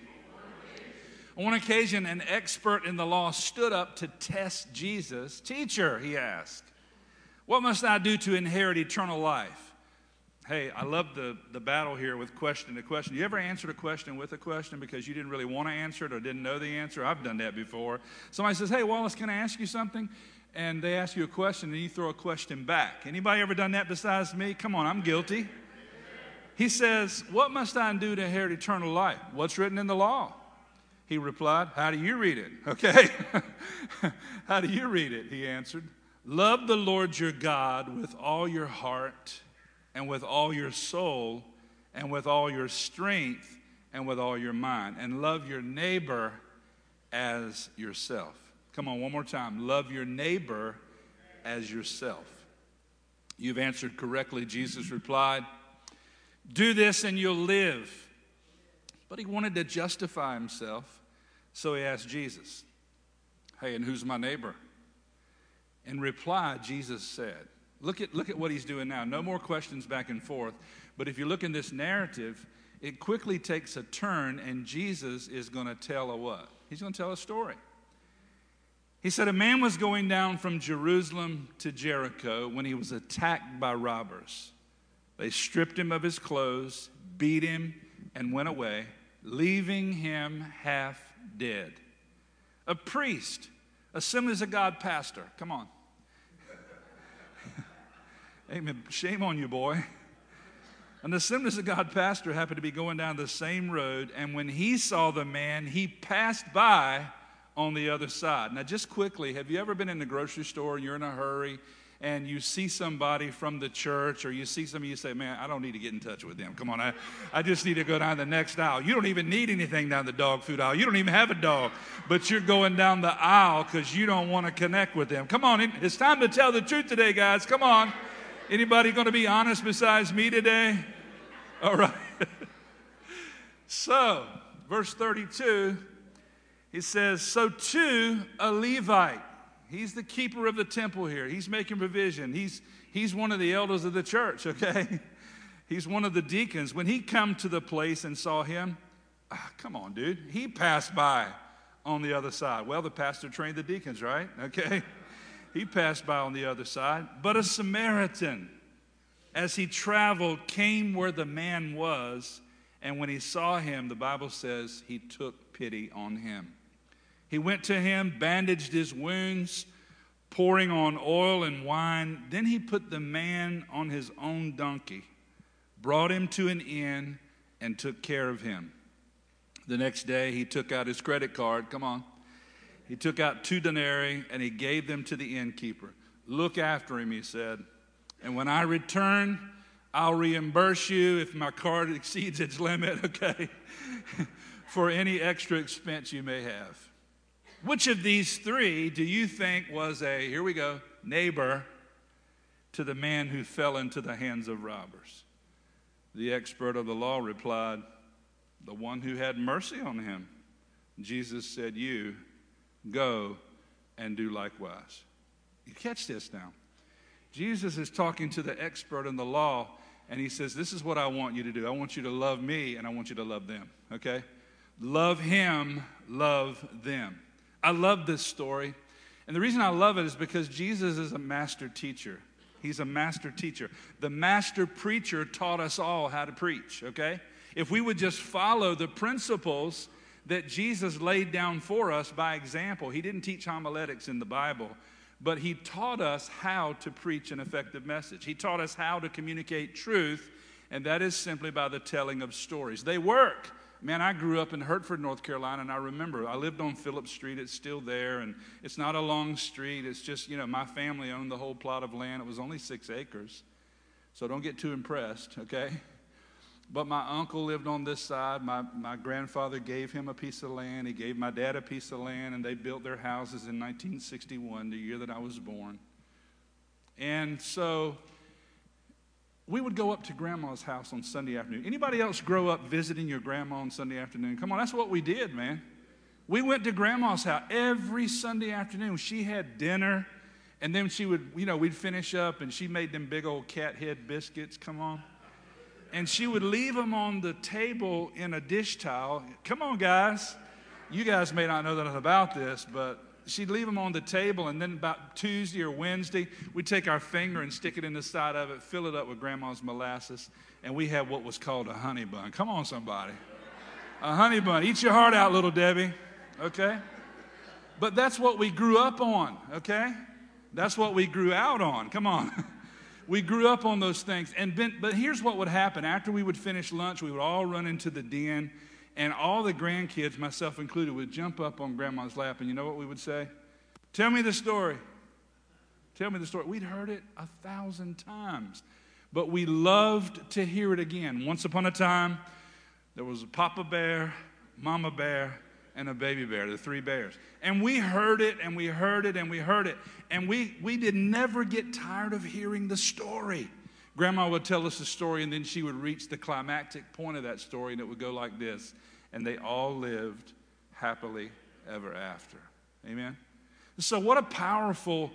On one occasion, an expert in the law stood up to test Jesus. Teacher, he asked, what must I do to inherit eternal life? Hey, I love the battle here with question to question. You ever answered a question with a question because you didn't really want to answer it or didn't know the answer? I've done that before. Somebody says, hey, Wallace, can I ask you something? And they ask you a question and you throw a question back. Anybody ever done that besides me? Come on, I'm guilty. He says, what must I do to inherit eternal life? What's written in the law? He replied, how do you read it? Okay. How do you read it? He answered, love the Lord your God with all your heart and with all your soul, and with all your strength, and with all your mind. And love your neighbor as yourself. Come on, one more time. Love your neighbor as yourself. You've answered correctly, Jesus replied. Do this and you'll live. But he wanted to justify himself, so he asked Jesus, hey, and who's my neighbor? In reply, Jesus said, Look at what he's doing now. No more questions back and forth. But if you look in this narrative, it quickly takes a turn, and Jesus is going to tell a what? He's going to tell a story. He said, a man was going down from Jerusalem to Jericho when he was attacked by robbers. They stripped him of his clothes, beat him, and went away, leaving him half dead. A priest, Assemblies of God pastor, come on. Amen. Shame on you, boy. An Assemblies of God pastor happened to be going down the same road, and when he saw the man, he passed by on the other side. Now, just quickly, have you ever been in the grocery store and you're in a hurry and you see somebody from the church, or you see somebody, you say, man, I don't need to get in touch with them. Come on, I just need to go down the next aisle. You don't even need anything down the dog food aisle. You don't even have a dog, but you're going down the aisle because you don't want to connect with them. Come on, it's time to tell the truth today, guys. Come on. Anybody going to be honest besides me today? All right. So, verse 32, he says, so too a Levite. He's the keeper of the temple here. He's making provision. He's one of the elders of the church, okay? He's one of the deacons. When he come to the place and saw him, come on, dude. He passed by on the other side. Well, the pastor trained the deacons, right? Okay. He passed by on the other side. But a Samaritan, as he traveled, came where the man was, and when he saw him, the Bible says he took pity on him. He went to him, bandaged his wounds, pouring on oil and wine. Then he put the man on his own donkey, brought him to an inn, and took care of him. The next day, he took out his credit card. Come on. He took out 2 denarii, and he gave them to the innkeeper. Look after him, he said. And when I return, I'll reimburse you if my card exceeds its limit, okay, for any extra expense you may have. Which of these 3 do you think was a, here we go, neighbor to the man who fell into the hands of robbers? The expert of the law replied, the one who had mercy on him. Jesus said, you go and do likewise. You catch this now. Jesus is talking to the expert in the law, and he says, this is what I want you to do. I want you to love me, and I want you to love them, okay? Love him, love them. I love this story, and the reason I love it is because Jesus is a master teacher. He's a master teacher. The master preacher taught us all how to preach, okay? If we would just follow the principles that Jesus laid down for us by example. He didn't teach homiletics in the Bible, but he taught us how to preach an effective message. He taught us how to communicate truth, and that is simply by the telling of stories. They work. Man, I grew up in Hertford, North Carolina, and I remember I lived on Phillips Street. It's still there, and it's not a long street. It's just, my family owned the whole plot of land. It was only 6 acres, so don't get too impressed, okay? But my uncle lived on this side. My grandfather gave him a piece of land. He gave my dad a piece of land, and they built their houses in 1961, the year that I was born. And so we would go up to Grandma's house on Sunday afternoon. Anybody else grow up visiting your grandma on Sunday afternoon? Come on, that's what we did, man. We went to Grandma's house every Sunday afternoon. She had dinner, and then she would, we'd finish up, and she made them big old cat head biscuits. Come on. And she would leave them on the table in a dish towel. Come on, guys. You guys may not know nothing about this, but she'd leave them on the table, and then about Tuesday or Wednesday, we'd take our finger and stick it in the side of it, fill it up with Grandma's molasses, and we had what was called a honey bun. Come on, somebody. A honey bun. Eat your heart out, little Debbie. Okay? But that's what we grew up on, okay? That's what we grew out on. Come on. We grew up on those things. But here's what would happen. After we would finish lunch, we would all run into the den, and all the grandkids, myself included, would jump up on Grandma's lap, and you know what we would say? Tell me the story. Tell me the story. We'd heard it 1,000 times, but we loved to hear it again. Once upon a time, there was a Papa Bear, Mama Bear, and a baby bear, the 3 bears. And we heard it, and we heard it, and we heard it. And we did never get tired of hearing the story. Grandma would tell us the story, and then she would reach the climactic point of that story, and it would go like this. And they all lived happily ever after. Amen? So what a powerful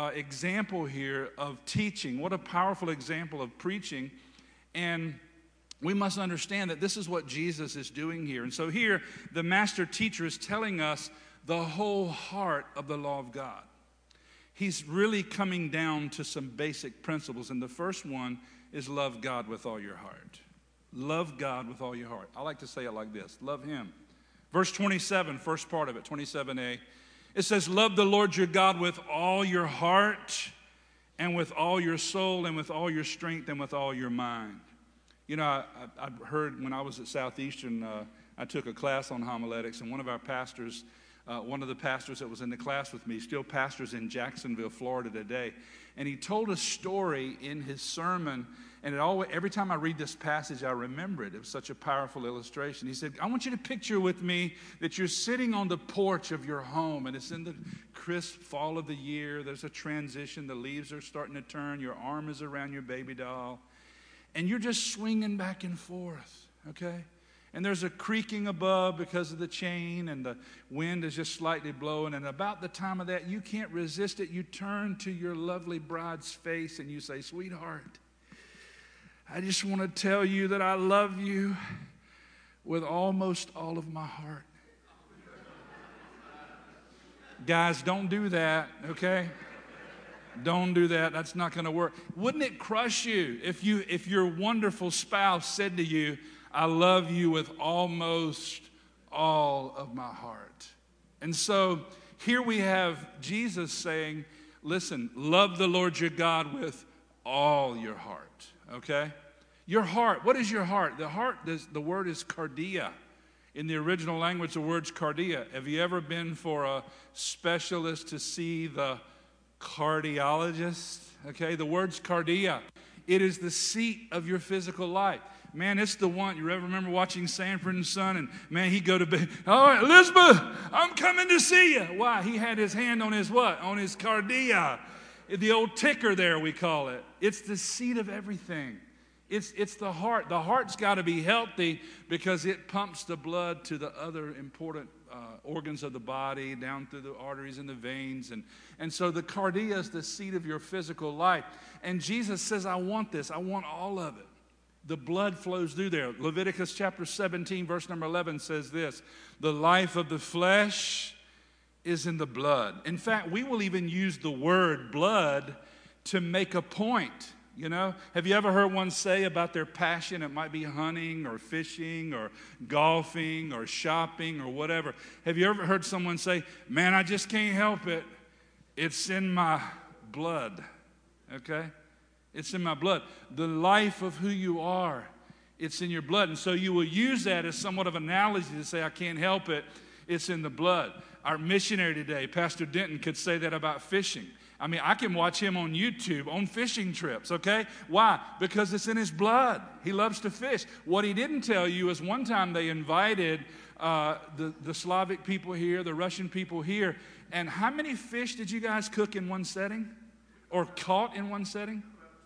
example here of teaching. What a powerful example of preaching. And we must understand that this is what Jesus is doing here. And so here, the master teacher is telling us the whole heart of the law of God. He's really coming down to some basic principles. And the first one is love God with all your heart. Love God with all your heart. I like to say it like this. Love Him. Verse 27, first part of it, 27a. It says, love the Lord your God with all your heart and with all your soul and with all your strength and with all your mind. You know, I heard when I was at Southeastern, I took a class on homiletics, and one of our pastors, one of the pastors that was in the class with me, still pastors in Jacksonville, Florida today, and he told a story in his sermon, and every time I read this passage, I remember it. It was such a powerful illustration. He said, I want you to picture with me that you're sitting on the porch of your home, and it's in the crisp fall of the year. There's a transition. The leaves are starting to turn. Your arm is around your baby doll. And you're just swinging back and forth, okay? And there's a creaking above because of the chain, and the wind is just slightly blowing. And about the time of that, you can't resist it. You turn to your lovely bride's face and you say, sweetheart, I just want to tell you that I love you with almost all of my heart. Guys, don't do that, okay? Don't do that. That's not going to work. Wouldn't it crush you if your wonderful spouse said to you, I love you with almost all of my heart? And so here we have Jesus saying, listen, love the Lord your God with all your heart, okay? Your heart. What is your heart? The word is cardia. In the original language, the word's cardia. Have you ever been for a specialist to see the cardiologist? Okay, the word's cardia. It is the seat of your physical life. Man, it's the one. You ever remember watching Sanford and Son? And man, he'd go to bed. All right, Elizabeth, I'm coming to see you. Why? He had his hand on his what? On his cardia. The old ticker there, we call it. It's the seat of everything. It's the heart. The heart's got to be healthy because it pumps the blood to the other important organs of the body, down through the arteries and the veins. And so the cardia is the seat of your physical life. And Jesus says, I want this. I want all of it. The blood flows through there. Leviticus chapter 17, verse number 11 says this, the life of the flesh is in the blood. In fact, we will even use the word blood to make a point. You know, have you ever heard one say about their passion? It might be hunting or fishing or golfing or shopping or whatever. Have you ever heard someone say, man, I just can't help it. It's in my blood, okay? It's in my blood. The life of who you are, it's in your blood. And so you will use that as somewhat of an analogy to say, I can't help it. It's in the blood. Our missionary today, Pastor Denton, could say that about fishing. I mean, I can watch him on YouTube on fishing trips, okay? Why? Because it's in his blood. He loves to fish. What he didn't tell you is one time they invited the Slavic people here, the Russian people here, and how many fish did you guys cook in one setting? Or caught in one setting?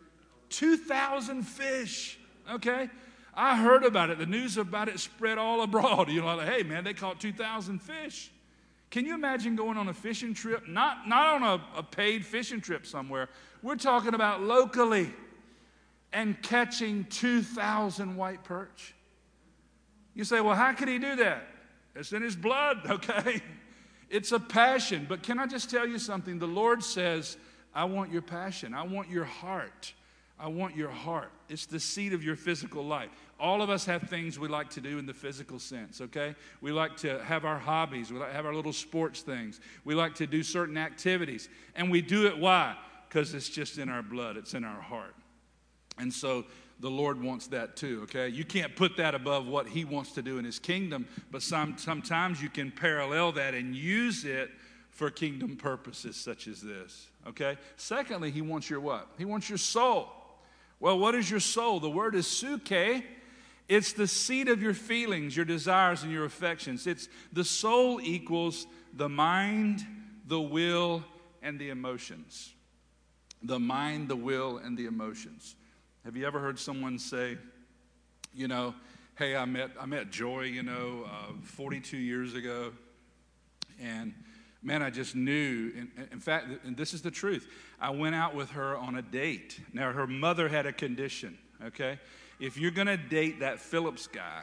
2,000 fish, okay? I heard about it. The news about it spread all abroad. You know, like, hey, man, they caught 2,000 fish. Can you imagine going on a fishing trip? Not on a paid fishing trip somewhere. We're talking about locally and catching 2,000 white perch. You say, well, how could he do that? It's in his blood, okay? It's a passion. But can I just tell you something? The Lord says, I want your passion. I want your heart. I want your heart. It's the seat of your physical life. All of us have things we like to do in the physical sense, okay? We like to have our hobbies. We like to have our little sports things. We like to do certain activities. And we do it, why? Because it's just in our blood. It's in our heart. And so the Lord wants that too, okay? You can't put that above what He wants to do in His kingdom, but sometimes you can parallel that and use it for kingdom purposes such as this, okay? Secondly, He wants your what? He wants your soul. Well, what is your soul? The word is suke. It's the seat of your feelings, your desires, and your affections. It's the soul equals the mind, the will, and the emotions. The mind, the will, and the emotions. Have you ever heard someone say, you know, hey, I met Joy, 42 years ago, and man, I just knew. In fact, and this is the truth. I went out with her on a date. Now, her mother had a condition, okay? if you're going to date that Phillips guy,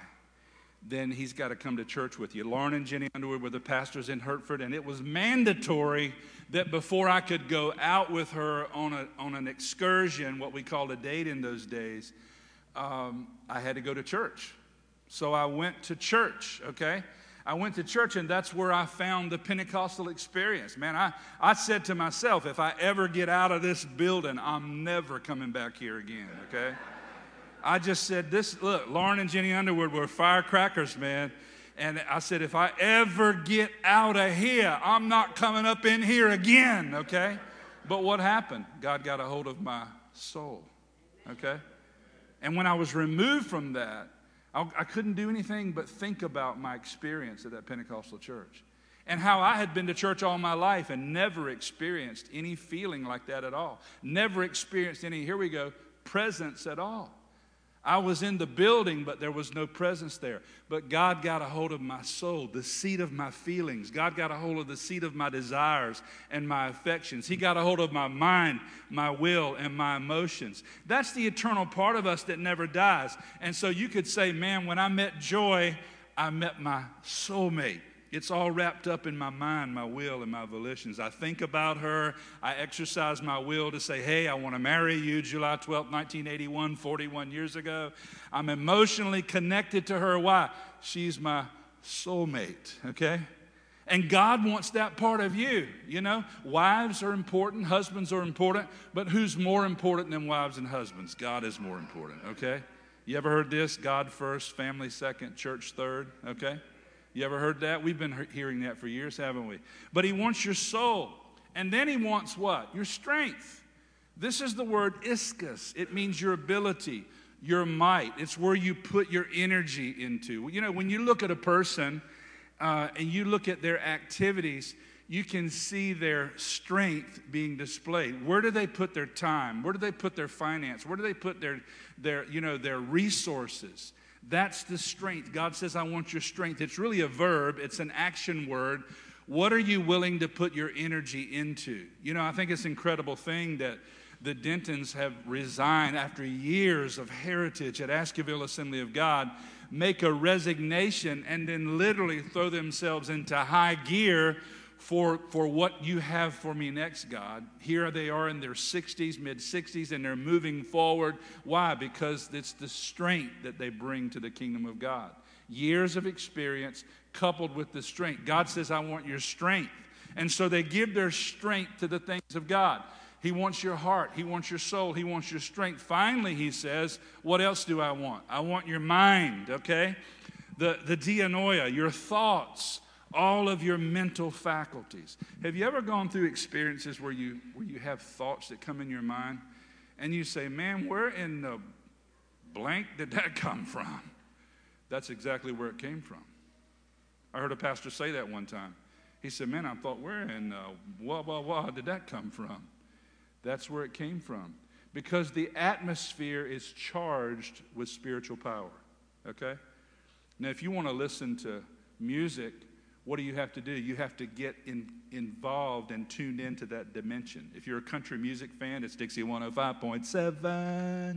then he's got to come to church with you. Lauren and Jenny Underwood were the pastors in Hertford, and it was mandatory that before I could go out with her on an excursion, what we called a date in those days, I had to go to church. So I went to church, okay? I went to church, and that's where I found the Pentecostal experience. Man, I said to myself, if I ever get out of this building, I'm never coming back here again, okay? I just said this, look, Lauren and Jenny Underwood were firecrackers, man. And I said, if I ever get out of here, I'm not coming up in here again, okay? But what happened? God got a hold of my soul, okay? And when I was removed from that, I couldn't do anything but think about my experience at that Pentecostal church and how I had been to church all my life and never experienced any feeling like that at all. Never experienced any, here we go, presence at all. I was in the building, but there was no presence there. But God got a hold of my soul, the seat of my feelings. God got a hold of the seat of my desires and my affections. He got a hold of my mind, my will, and my emotions. That's the eternal part of us that never dies. And so you could say, man, when I met Joy, I met my soulmate. It's all wrapped up in my mind, my will, and my volitions. I think about her. I exercise my will to say, hey, I want to marry you July 12, 1981, 41 years ago. I'm emotionally connected to her. Why? She's my soulmate, okay? And God wants that part of you, you know. Wives are important, husbands are important, but who's more important than wives and husbands? God is more important, okay? You ever heard this? God first, family second, church third, okay? You ever heard that? We've been hearing that for years, haven't we? But he wants your soul. And then he wants what? Your strength. This is the word ischus. It means your ability, your might. It's where you put your energy into. You know, when you look at a person and you look at their activities, you can see their strength being displayed. Where do they put their time? Where do they put their finance? Where do they put their resources? That's the strength. God says, I want your strength. It's really a verb. It's an action word. What are you willing to put your energy into? You know, I think it's an incredible thing that the Dentons have resigned after years of heritage at Askevill Assembly of God, make a resignation, and then literally throw themselves into high gear for what you have for me next, God. Here they are in their 60s, mid-60s, and they're moving forward. Why? Because it's the strength that they bring to the kingdom of God. Years of experience coupled with the strength. God says, I want your strength. And so they give their strength to the things of God. He wants your heart. He wants your soul. He wants your strength. Finally, he says, what else do I want? I want your mind, okay? The dianoia, your thoughts, all of your mental faculties. Have you ever gone through experiences where you have thoughts that come in your mind and you say, man, where in the blank did that come from? That's exactly where it came from. I heard a pastor say that one time. He said, man, I thought, where in did that come from? That's where it came from. Because the atmosphere is charged with spiritual power, okay? Now, if you want to listen to music, what do you have to do? You have to get involved and tuned into that dimension. If you're a country music fan, it's Dixie 105.7.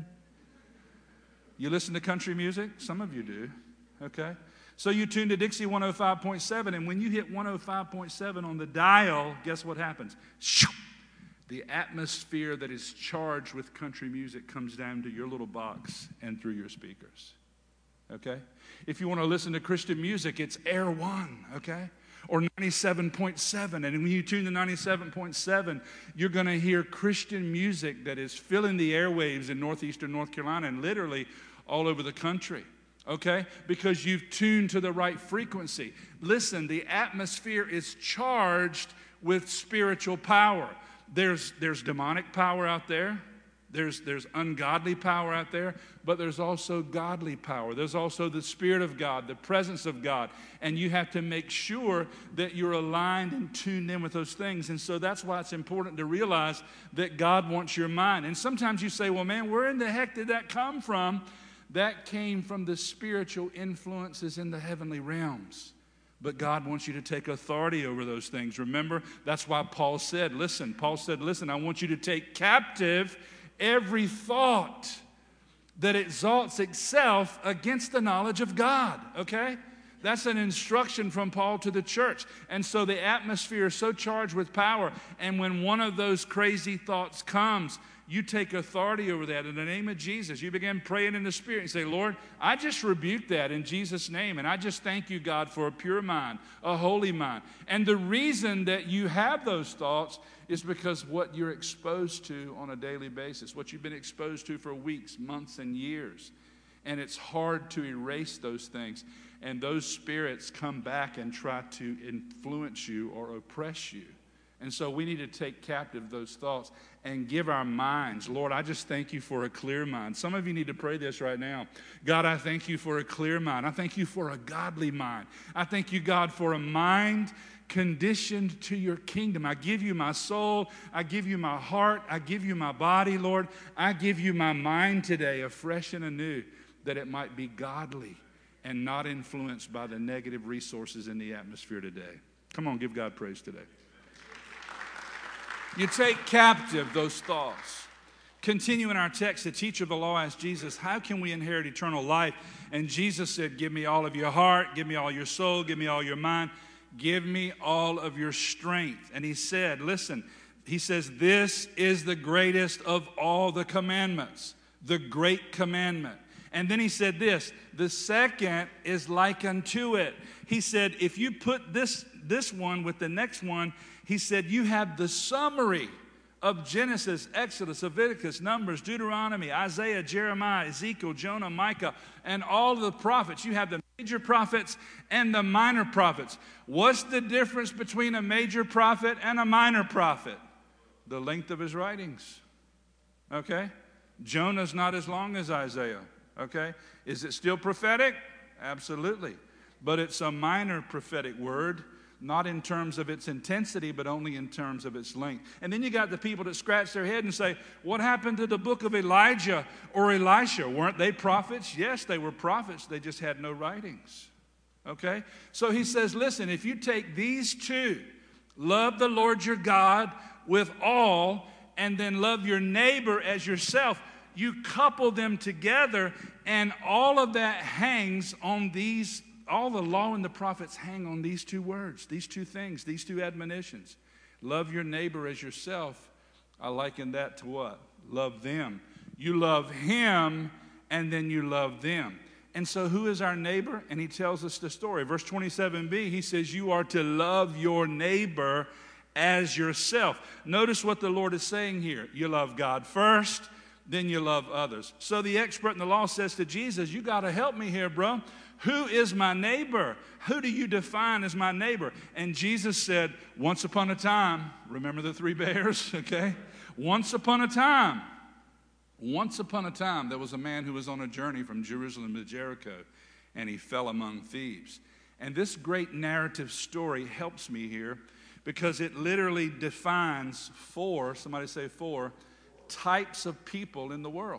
You listen to country music? Some of you do, okay? So you tune to Dixie 105.7, and when you hit 105.7 on the dial, guess what happens? The atmosphere that is charged with country music comes down to your little box and through your speakers. Okay? If you want to listen to Christian music, it's Air One, okay? Or 97.7. And when you tune to 97.7, you're going to hear Christian music that is filling the airwaves in northeastern North Carolina and literally all over the country, okay? Because you've tuned to the right frequency. Listen, the atmosphere is charged with spiritual power. There's demonic power out there. There's ungodly power out there, but there's also godly power. There's also the Spirit of God, the presence of God, and you have to make sure that you're aligned and tuned in with those things. And so that's why it's important to realize that God wants your mind. And sometimes you say, well, man, where in the heck did that come from? That came from the spiritual influences in the heavenly realms. But God wants you to take authority over those things. Remember, that's why Paul said, listen, I want you to take captive every thought that exalts itself against the knowledge of God, okay? That's an instruction from Paul to the church. And so the atmosphere is so charged with power. And when one of those crazy thoughts comes, you take authority over that in the name of Jesus. You begin praying in the Spirit and say, Lord, I just rebuke that in Jesus' name. And I just thank you, God, for a pure mind, a holy mind. And the reason that you have those thoughts is because what you're exposed to on a daily basis, what you've been exposed to for weeks, months, and years. And it's hard to erase those things. And those spirits come back and try to influence you or oppress you. And so we need to take captive those thoughts and give our minds. Lord, I just thank you for a clear mind. Some of you need to pray this right now. God, I thank you for a clear mind. I thank you for a godly mind. I thank you, God, for a mind conditioned to your kingdom. I give you my soul. I give you my heart. I give you my body, Lord. I give you my mind today, afresh and anew, that it might be godly and not influenced by the negative resources in the atmosphere today. Come on, give God praise today. You take captive those thoughts. Continue in our text, the teacher of the law asked Jesus, how can we inherit eternal life? And Jesus said, give me all of your heart, give me all your soul, give me all your mind, give me all of your strength. And he said, listen, he says, this is the greatest of all the commandments, the great commandment. And then he said this, the second is like unto it. He said, if you put this one with the next one, he said, you have the summary of Genesis, Exodus, Leviticus, Numbers, Deuteronomy, Isaiah, Jeremiah, Ezekiel, Jonah, Micah, and all of the prophets. You have the major prophets and the minor prophets. What's the difference between a major prophet and a minor prophet? The length of his writings. Okay? Jonah's not as long as Isaiah. Okay? Is it still prophetic? Absolutely. But it's a minor prophetic word, not in terms of its intensity, but only in terms of its length. And then you got the people that scratch their head and say, what happened to the book of Elijah or Elisha? Weren't they prophets? Yes, they were prophets. They just had no writings. Okay? So he says, listen, if you take these two, love the Lord your God with all, and then love your neighbor as yourself, you couple them together, and all of that hangs on these. All the law and the prophets hang on these two words, these two things, these two admonitions. Love your neighbor as yourself. I liken that to what? Love them. You love him, and then you love them. And so who is our neighbor? And he tells us the story. Verse 27b, he says, you are to love your neighbor as yourself. Notice what the Lord is saying here. You love God first, then you love others. So the expert in the law says to Jesus, you got to help me here, bro. Who is my neighbor? Who do you define as my neighbor? And Jesus said, once upon a time, remember the three bears, okay? Once upon a time, there was a man who was on a journey from Jerusalem to Jericho, and he fell among thieves. And this great narrative story helps me here because it literally defines somebody say four, types of people in the world.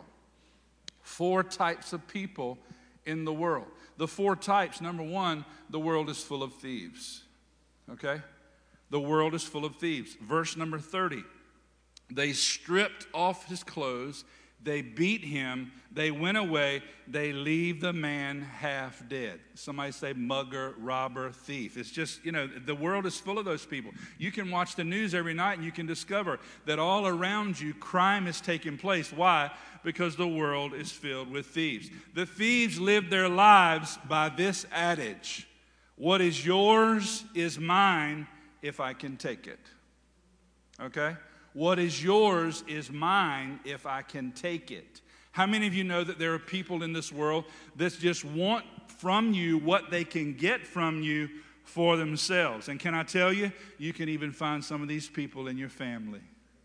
4 types of people in the world. The 4 types, number 1, the world is full of thieves. Okay? The world is full of thieves. Verse number 30. They stripped off his clothes. They beat him. They went away. They leave the man half dead. Somebody say mugger, robber, thief. It's just, the world is full of those people. You can watch the news every night and you can discover that all around you crime is taking place. Why? Because the world is filled with thieves. The thieves live their lives by this adage. What is yours is mine if I can take it. Okay? What is yours is mine if I can take it. How many of you know that there are people in this world that just want from you what they can get from you for themselves? And can I tell you, you can even find some of these people in your family.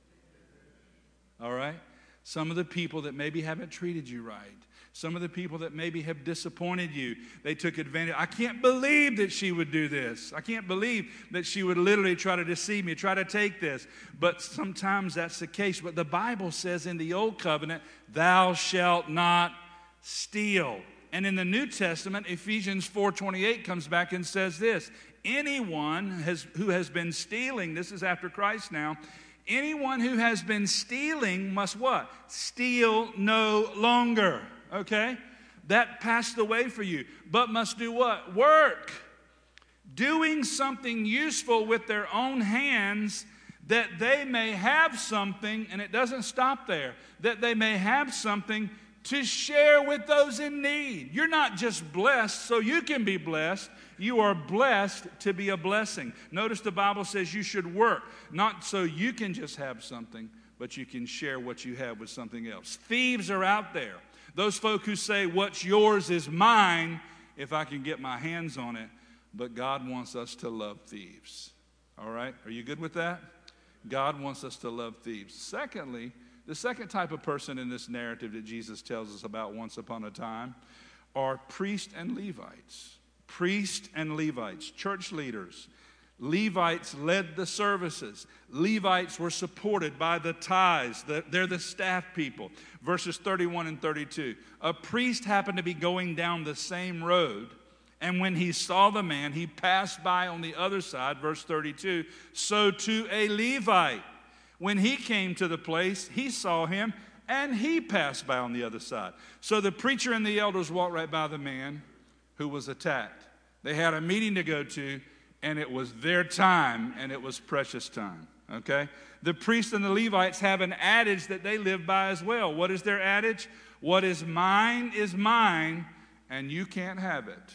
All right? Some of the people that maybe haven't treated you right. Some of the people that maybe have disappointed you. They took advantage. I can't believe that she would do this. I can't believe that she would literally try to deceive me, try to take this. But sometimes that's the case. But the Bible says in the Old Covenant, thou shalt not steal. And in the New Testament, Ephesians 4:28 comes back and says this. Anyone who has been stealing, this is after Christ now, anyone who has been stealing must what? Steal no longer. okay? That passed away for you, but must do what? Work. Doing something useful with their own hands, that they may have something, and it doesn't stop there, that they may have something to share with those in need. You're not just blessed so you can be blessed. You are blessed to be a blessing. Notice the Bible says you should work, not so you can just have something, but you can share what you have with something else. Thieves are out there. Those folk who say, what's yours is mine if I can get my hands on it. But God wants us to love thieves. All right? Are you good with that? God wants us to love thieves. Secondly, the second type of person in this narrative that Jesus tells us about once upon a time are priests and Levites. Priests and Levites, church leaders. Levites led the services. Levites were supported by the tithes. They're the staff people. Verses 31 and 32. A priest happened to be going down the same road, and when he saw the man, he passed by on the other side. Verse 32. So too a Levite, when he came to the place, he saw him, and he passed by on the other side. So the preacher and the elders walked right by the man who was attacked. They had a meeting to go to, and it was their time, and it was precious time, okay? The priests and the Levites have an adage that they live by as well. What is their adage? What is mine, and you can't have it,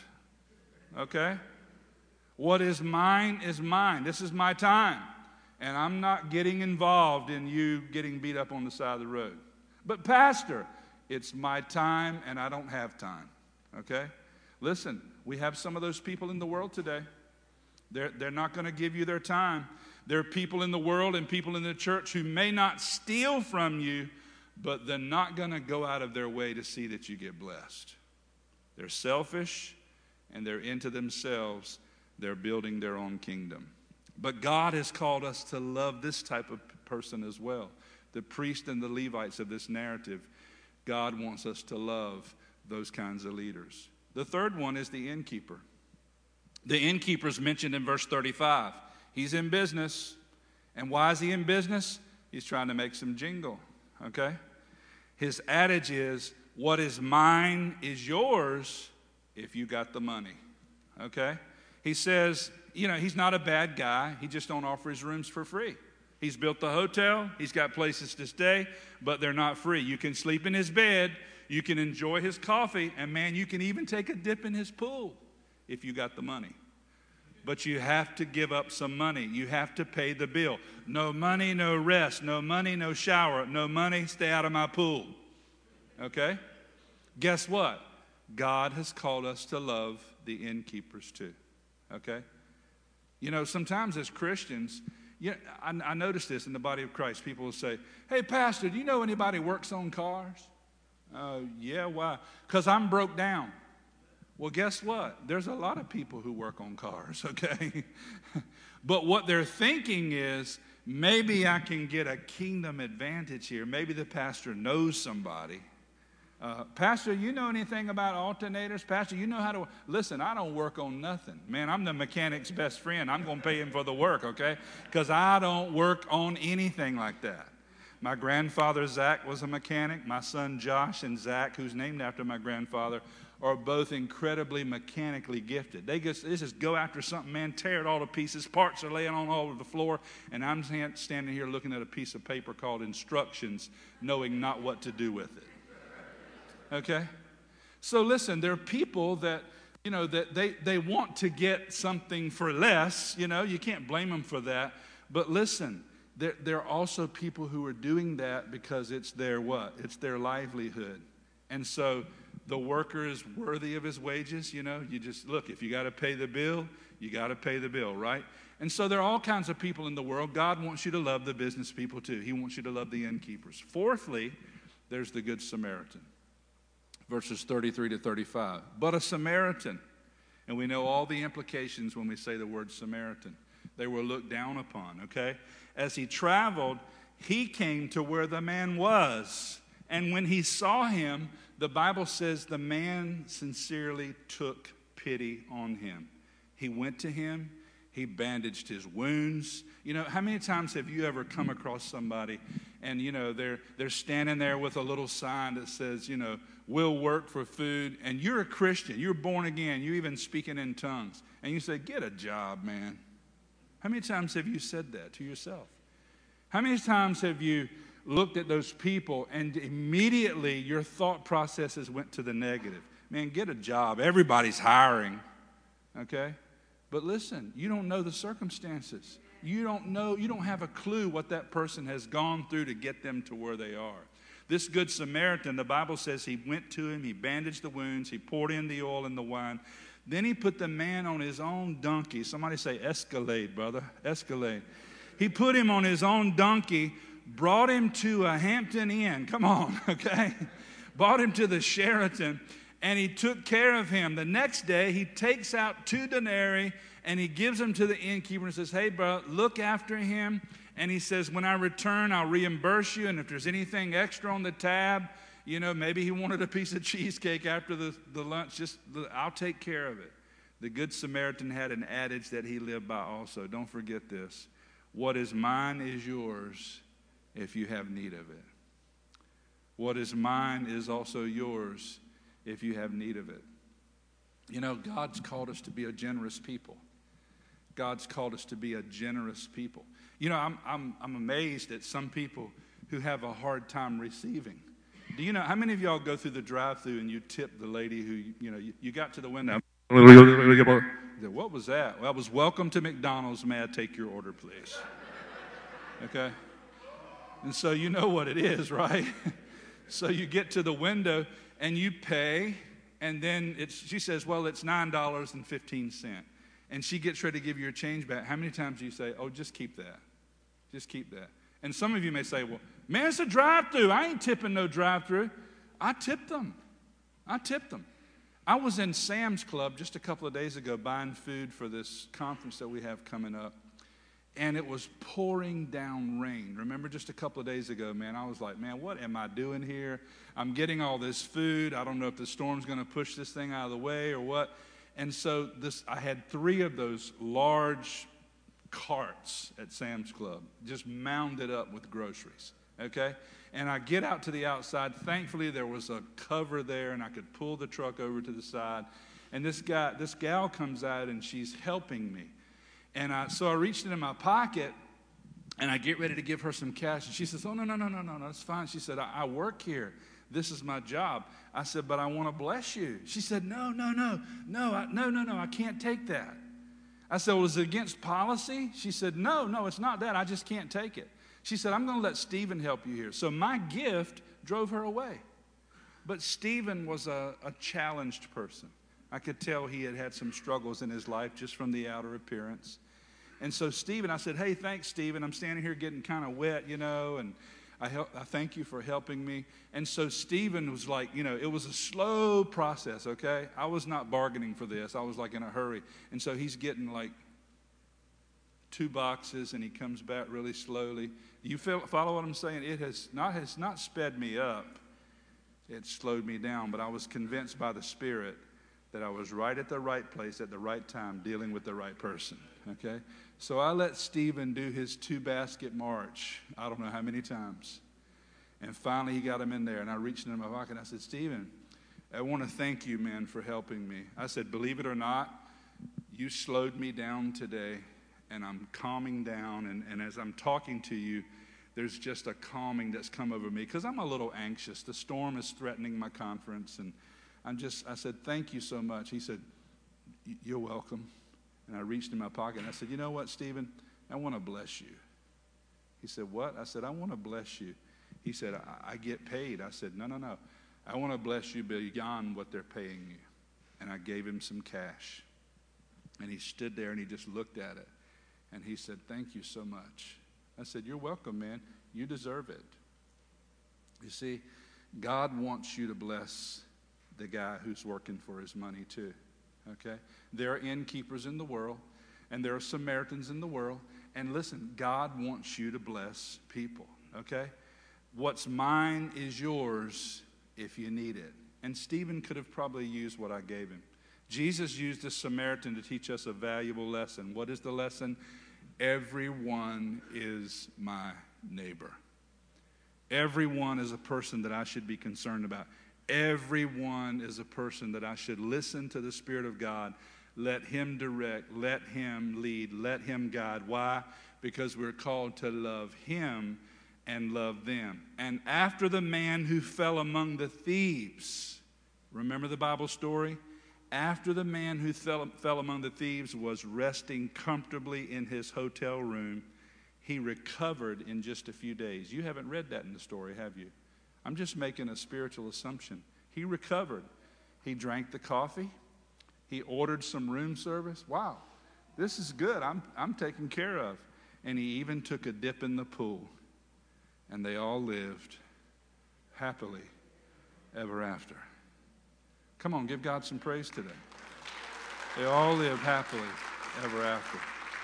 okay? What is mine is mine. This is my time, and I'm not getting involved in you getting beat up on the side of the road. But pastor, it's my time, and I don't have time, okay? Listen, we have some of those people in the world today. They're not going to give you their time. There are people in the world and people in the church who may not steal from you, but they're not going to go out of their way to see that you get blessed. They're selfish and they're into themselves. They're building their own kingdom. But God has called us to love this type of person as well. The priests and the Levites of this narrative. God wants us to love those kinds of leaders. The third one is the innkeeper. The innkeeper is mentioned in verse 35. He's in business. And why is he in business? He's trying to make some jingle, okay? His adage is, what is mine is yours if you got the money, okay? He says, you know, he's not a bad guy. He just don't offer his rooms for free. He's built the hotel. He's got places to stay, but they're not free. You can sleep in his bed. You can enjoy his coffee. And, man, you can even take a dip in his pool if you got the money. But you have to give up some money. You have to pay the bill. No money, no rest. No money, no shower. No money, stay out of my pool. Okay? Guess what? God has called us to love the innkeepers too. Okay? You know, sometimes as Christians, I notice this in the body of Christ. People will say, hey, pastor, do you know anybody works on cars? Yeah, why? Because I'm broke down. Well, guess what? There's a lot of people who work on cars, okay? But what they're thinking is, maybe I can get a kingdom advantage here. Maybe the pastor knows somebody. Pastor, you know anything about alternators? Pastor, you know how to... Listen, I don't work on nothing. Man, I'm the mechanic's best friend. I'm going to pay him for the work, okay? Because I don't work on anything like that. My grandfather, Zach, was a mechanic. My son, Josh, and Zach, who's named after my grandfather, are both incredibly mechanically gifted. They just go after something, man, tear it all to pieces. Parts are laying on all over the floor, and I'm standing here looking at a piece of paper called instructions, knowing not what to do with it. Okay? So listen, there are people that, you know, that they want to get something for less. You know, you can't blame them for that. But listen, there are also people who are doing that because it's their what? It's their livelihood. And so the worker is worthy of his wages. You know, you just look, if you got to pay the bill, you got to pay the bill, right? And so there are all kinds of people in the world. God wants you to love the business people too. He wants you to love the innkeepers. Fourthly, there's the Good Samaritan. Verses 33 to 35. But a Samaritan, and we know all the implications when we say the word Samaritan. They were looked down upon, okay? As he traveled, he came to where the man was. And when he saw him, the Bible says the man sincerely took pity on him. He went to him. He bandaged his wounds. You know, how many times have you ever come across somebody and, you know, they're standing there with a little sign that says, you know, will work for food, and you're a Christian, you're born again, you're even speaking in tongues, and you say, get a job, man. How many times have you said that to yourself? How many times have you looked at those people and immediately your thought processes went to the negative? Man, get a job. Everybody's hiring, okay? But listen, you don't know the circumstances. You don't have a clue what that person has gone through to get them to where they are. This Good Samaritan, the Bible says he went to him, he bandaged the wounds, he poured in the oil and the wine. Then he put the man on his own donkey. Somebody say Escalade, brother, Escalade. He put him on his own donkey, brought him to a Hampton Inn. Come on, okay? Brought him to the Sheraton, and he took care of him. The next day, he takes out 2 denarii, and he gives them to the innkeeper and says, hey, bro, look after him. And he says, when I return, I'll reimburse you. And if there's anything extra on the tab, you know, maybe he wanted a piece of cheesecake after the lunch, I'll take care of it. The Good Samaritan had an adage that he lived by also. Don't forget this. What is mine is yours if you have need of it. What is mine is also yours if you have need of it. You know, God's called us to be a generous people. God's called us to be a generous people. You know, I'm amazed at some people who have a hard time receiving. Do you know, how many of y'all go through the drive-thru and you tip the lady who, you know, you got to the window? What was that? Well, it was welcome to McDonald's. May I take your order, please? Okay? And so you know what it is, right? So you get to the window and you pay, and then she says, well, it's $9.15. And she gets ready to give you your change back. How many times do you say, oh, just keep that? Just keep that. And some of you may say, well, man, it's a drive-thru. I ain't tipping no drive-thru. I tipped them. I was in Sam's Club just a couple of days ago buying food for this conference that we have coming up. And it was pouring down rain. Remember just a couple of days ago, man, I was like, man, what am I doing here? I'm getting all this food. I don't know if the storm's going to push this thing out of the way or what. And so I had 3 of those large carts at Sam's Club, just mounded up with groceries, okay? And I get out to the outside. Thankfully, there was a cover there, and I could pull the truck over to the side. And this gal comes out, and she's helping me. And so I reached into my pocket, and I get ready to give her some cash. And she says, oh, no, that's fine. She said, I work here. This is my job. I said, but I want to bless you. She said, no, I can't take that. I said, well, is it against policy? She said, no, it's not that. I just can't take it. She said, I'm going to let Stephen help you here. So my gift drove her away. But Stephen was a challenged person. I could tell he had some struggles in his life just from the outer appearance. And so Stephen, I said, hey, thanks, Stephen. I'm standing here getting kind of wet, you know, and I thank you for helping me. And so Stephen was like, you know, it was a slow process, okay? I was not bargaining for this. I was like in a hurry. And so he's getting like 2 boxes, and he comes back really slowly. You follow what I'm saying? It has not sped me up. It slowed me down, but I was convinced by the Spirit that I was right at the right place at the right time dealing with the right person, okay? So I let Stephen do his 2-basket march, I don't know how many times. And finally he got him in there, and I reached into my pocket and I said, Stephen, I want to thank you, man, for helping me. I said, believe it or not, you slowed me down today, and I'm calming down, and as I'm talking to you, there's just a calming that's come over me because I'm a little anxious. The storm is threatening my conference, and I said, thank you so much. He said, you're welcome. And I reached in my pocket and I said, you know what, Stephen? I want to bless you. He said, what? I said, I want to bless you. He said, I get paid. I said, no. I want to bless you beyond what they're paying you. And I gave him some cash. And he stood there and he just looked at it. And he said, thank you so much. I said, you're welcome, man. You deserve it. You see, God wants you to bless the guy who's working for his money too, okay? There are innkeepers in the world, and there are Samaritans in the world, and listen, God wants you to bless people, okay? What's mine is yours if you need it. And Stephen could have probably used what I gave him. Jesus used the Samaritan to teach us a valuable lesson. What is the lesson? Everyone is my neighbor. Everyone is a person that I should be concerned about. Everyone is a person that I should listen to the Spirit of God. Let Him direct, let Him lead, let Him guide. Why? Because we're called to love Him and love them. And after the man who fell among the thieves, remember the Bible story? After the man who fell among the thieves was resting comfortably in his hotel room, he recovered in just a few days. You haven't read that in the story, have you? I'm just making a spiritual assumption. He recovered. He drank the coffee. He ordered some room service. Wow, this is good. I'm taken care of. And he even took a dip in the pool. And they all lived happily ever after. Come on, give God some praise today. They all lived happily ever after.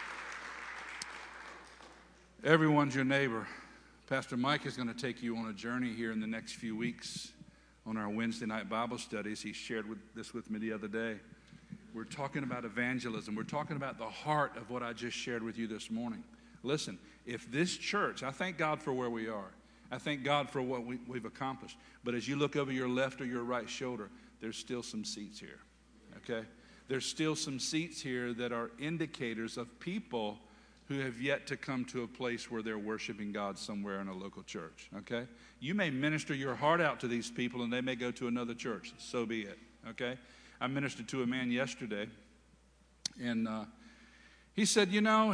Everyone's your neighbor. Pastor Mike is going to take you on a journey here in the next few weeks on our Wednesday night Bible studies. He shared this with me the other day. We're talking about evangelism. We're talking about the heart of what I just shared with you this morning. Listen, if this church, I thank God for where we are. I thank God for what we've accomplished. But as you look over your left or your right shoulder, there's still some seats here, okay? There's still some seats here that are indicators of people who have yet to come to a place where they're worshiping God somewhere in a local church, okay? You may minister your heart out to these people and they may go to another church. So be it, okay? I ministered to a man yesterday and he said,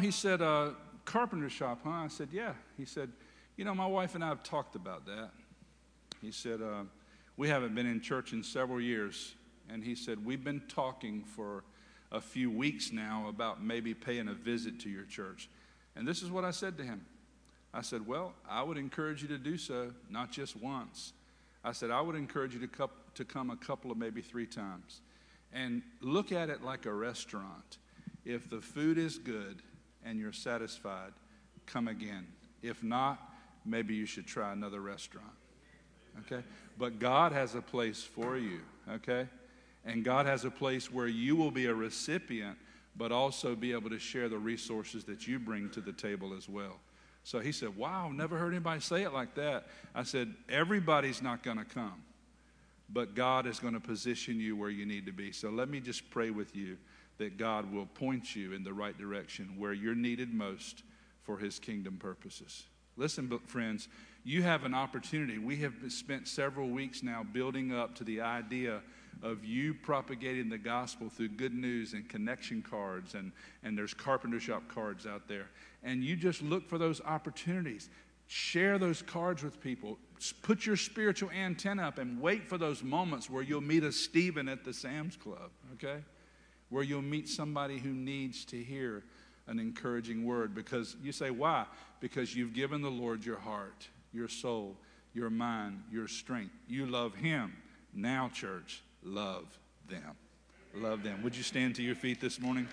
carpenter shop, huh? I said, yeah. He said, my wife and I have talked about that. He said, we haven't been in church in several years. And he said, we've been talking for a few weeks now about maybe paying a visit to your church. And this is what I said to him. I said, well, I would encourage you to do so, not just once. I said, I would encourage you to come a couple of maybe 3 times. And look at it like a restaurant. If the food is good and you're satisfied, come again. If not, maybe you should try another restaurant. Okay? But God has a place for you, okay? And God has a place where you will be a recipient, but also be able to share the resources that you bring to the table as well. So he said, wow, never heard anybody say it like that. I said, everybody's not going to come, but God is going to position you where you need to be. So let me just pray with you that God will point you in the right direction where you're needed most for His kingdom purposes. Listen, friends, you have an opportunity. We have spent several weeks now building up to the idea of you propagating the gospel through good news and connection cards, and there's carpenter shop cards out there. And you just look for those opportunities. Share those cards with people. Put your spiritual antenna up and wait for those moments where you'll meet a Stephen at the Sam's Club, okay? Where you'll meet somebody who needs to hear an encouraging word. Because you say, why? Because you've given the Lord your heart, your soul, your mind, your strength. You love Him. Now, church, love them. Love them. Would you stand to your feet this morning?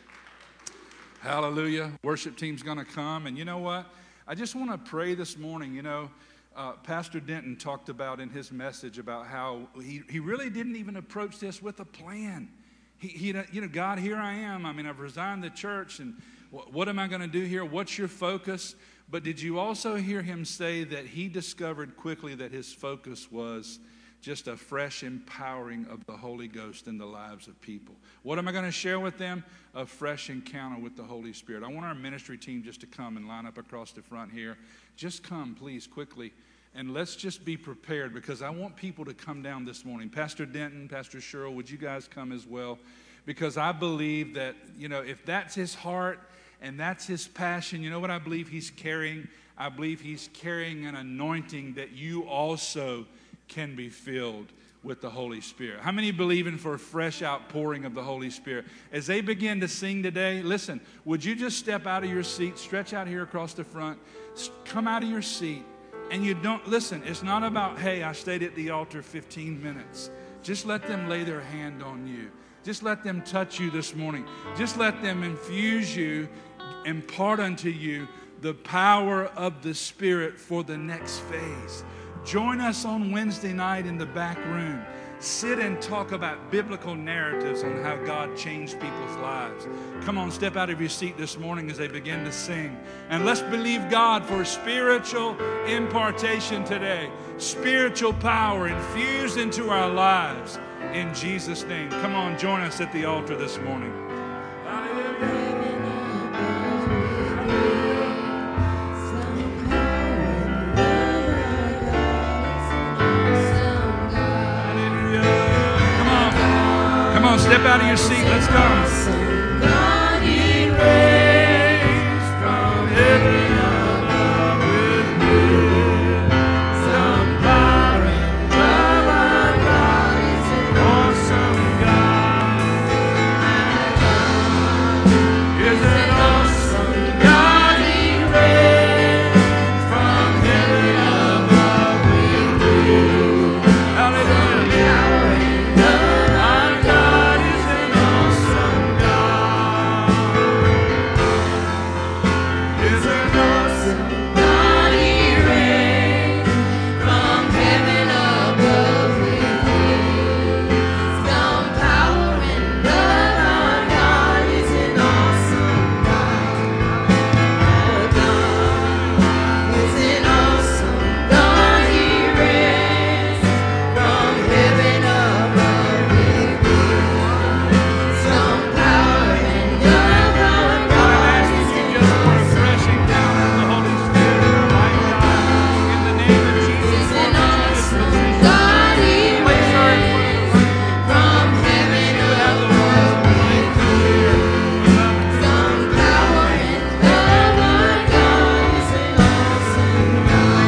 Hallelujah. Worship team's going to come. And you know what? I just want to pray this morning. Pastor Denton talked about in his message about how he really didn't even approach this with a plan. God, here I am. I mean, I've resigned the church, and what am I going to do here? What's your focus? But did you also hear him say that he discovered quickly that his focus was just a fresh empowering of the Holy Ghost in the lives of people? What am I going to share with them? A fresh encounter with the Holy Spirit. I want our ministry team just to come and line up across the front here. Just come, please, quickly. And let's just be prepared, because I want people to come down this morning. Pastor Denton, Pastor Sherrill, would you guys come as well? Because I believe that, if that's his heart and that's his passion, you know what I believe he's carrying? I believe he's carrying an anointing that you also can be filled with the Holy Spirit. How many believe in for a fresh outpouring of the Holy Spirit? As they begin to sing today, listen, would you just step out of your seat, stretch out here across the front, come out of your seat. And you don't, listen, it's not about, hey, I stayed at the altar 15 minutes. Just let them lay their hand on you. Just let them touch you this morning. Just let them infuse you, impart unto you the power of the Spirit for the next phase. Join us on Wednesday night in the back room. sit and talk about biblical narratives on how God changed people's lives. Come on, step out of your seat this morning as they begin to sing. And let's believe God for spiritual impartation today. Spiritual power infused into our lives in Jesus' name. Come on, join us at the altar this morning. Step out of your seat. Let's go. God, He reigns from heaven above with wisdom, power, and love. Our God is an awesome God. Is an awesome God. He reigns from heaven above with wisdom, hallelujah, power, and love. Our God is an awesome God. Is an awesome God. He reigns from heaven above with wisdom, power, and love. Our God is an awesome God. Our God is an awesome God. He reigns from heaven above with wisdom, power, and love. Our God is an Refreshing down of the Holy Spirit, my God, in the name of Jesus. awesome God. He reigns from heaven above with wisdom, power, and love. Our God is an awesome God.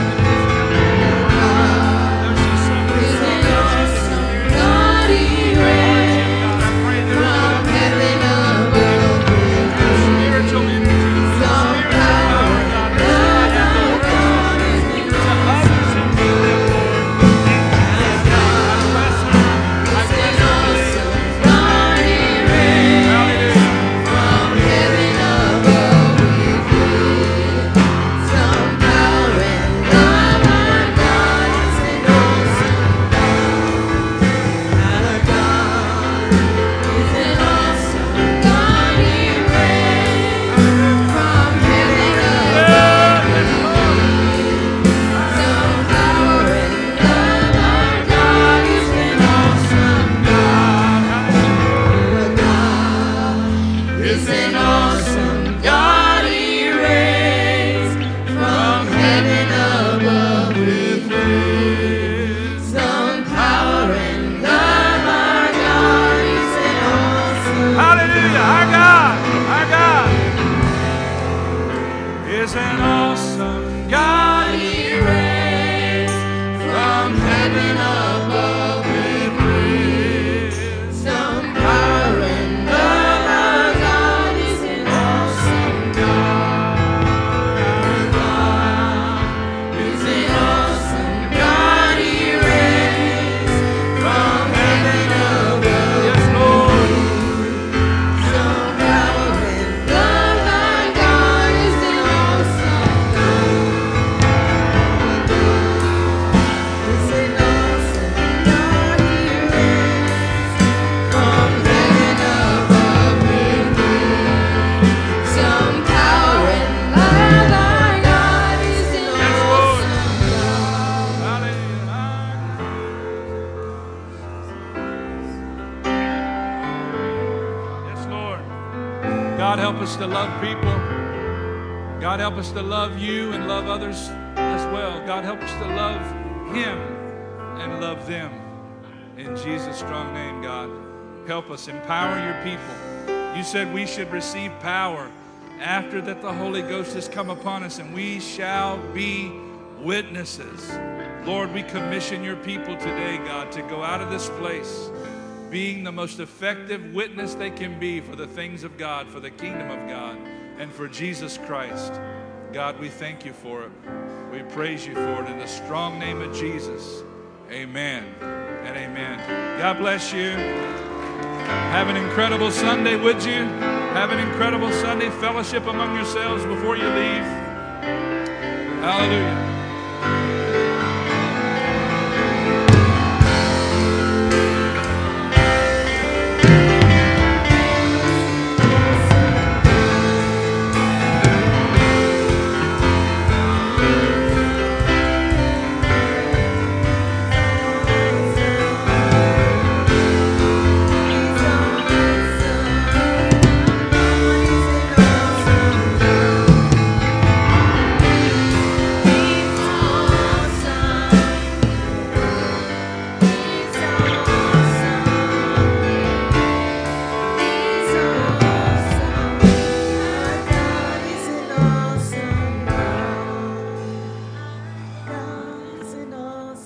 There's just something Is an awesome God. He reigns from heaven above with spiritual wisdom, power, and love. Our God is an awesome God. He reigns from heaven above with wisdom, power, and love. Our God is an awesome God. Our God is an awesome God. He reigns from heaven above with wisdom, power, and love. Our God is an awesome God. Our God is an awesome God. He reigns from heaven above with wisdom, power, and love. Our God is an awesome Hallelujah. Our God is an awesome God. He reigns from heaven above with wisdom, power, and love. Our God is an awesome God. Our God is an awesome God. He reigns from heaven above. Yes, Lord. Wisdom, power, and love. Our God is an awesome God. Is an awesome God. He reigns from heaven above with wisdom, power, and love. Our God is an awesome God. Yes, Lord. God, help us to love people. God, help us to love you and love others as well. God, help us to love him and love them. In Jesus' strong name, God, help us. Empower your people. You said we should receive power after that the Holy Ghost has come upon us, and we shall be witnesses. Lord, we commission your people today, God, to go out of this place being the most effective witness they can be for the things of God, for the kingdom of God, and for Jesus Christ. God, we thank you for it. We praise you for it in the strong name of Jesus. Amen and amen. God bless you. Have an incredible Sunday, would you? Have an incredible Sunday. Fellowship among yourselves before you leave. Hallelujah.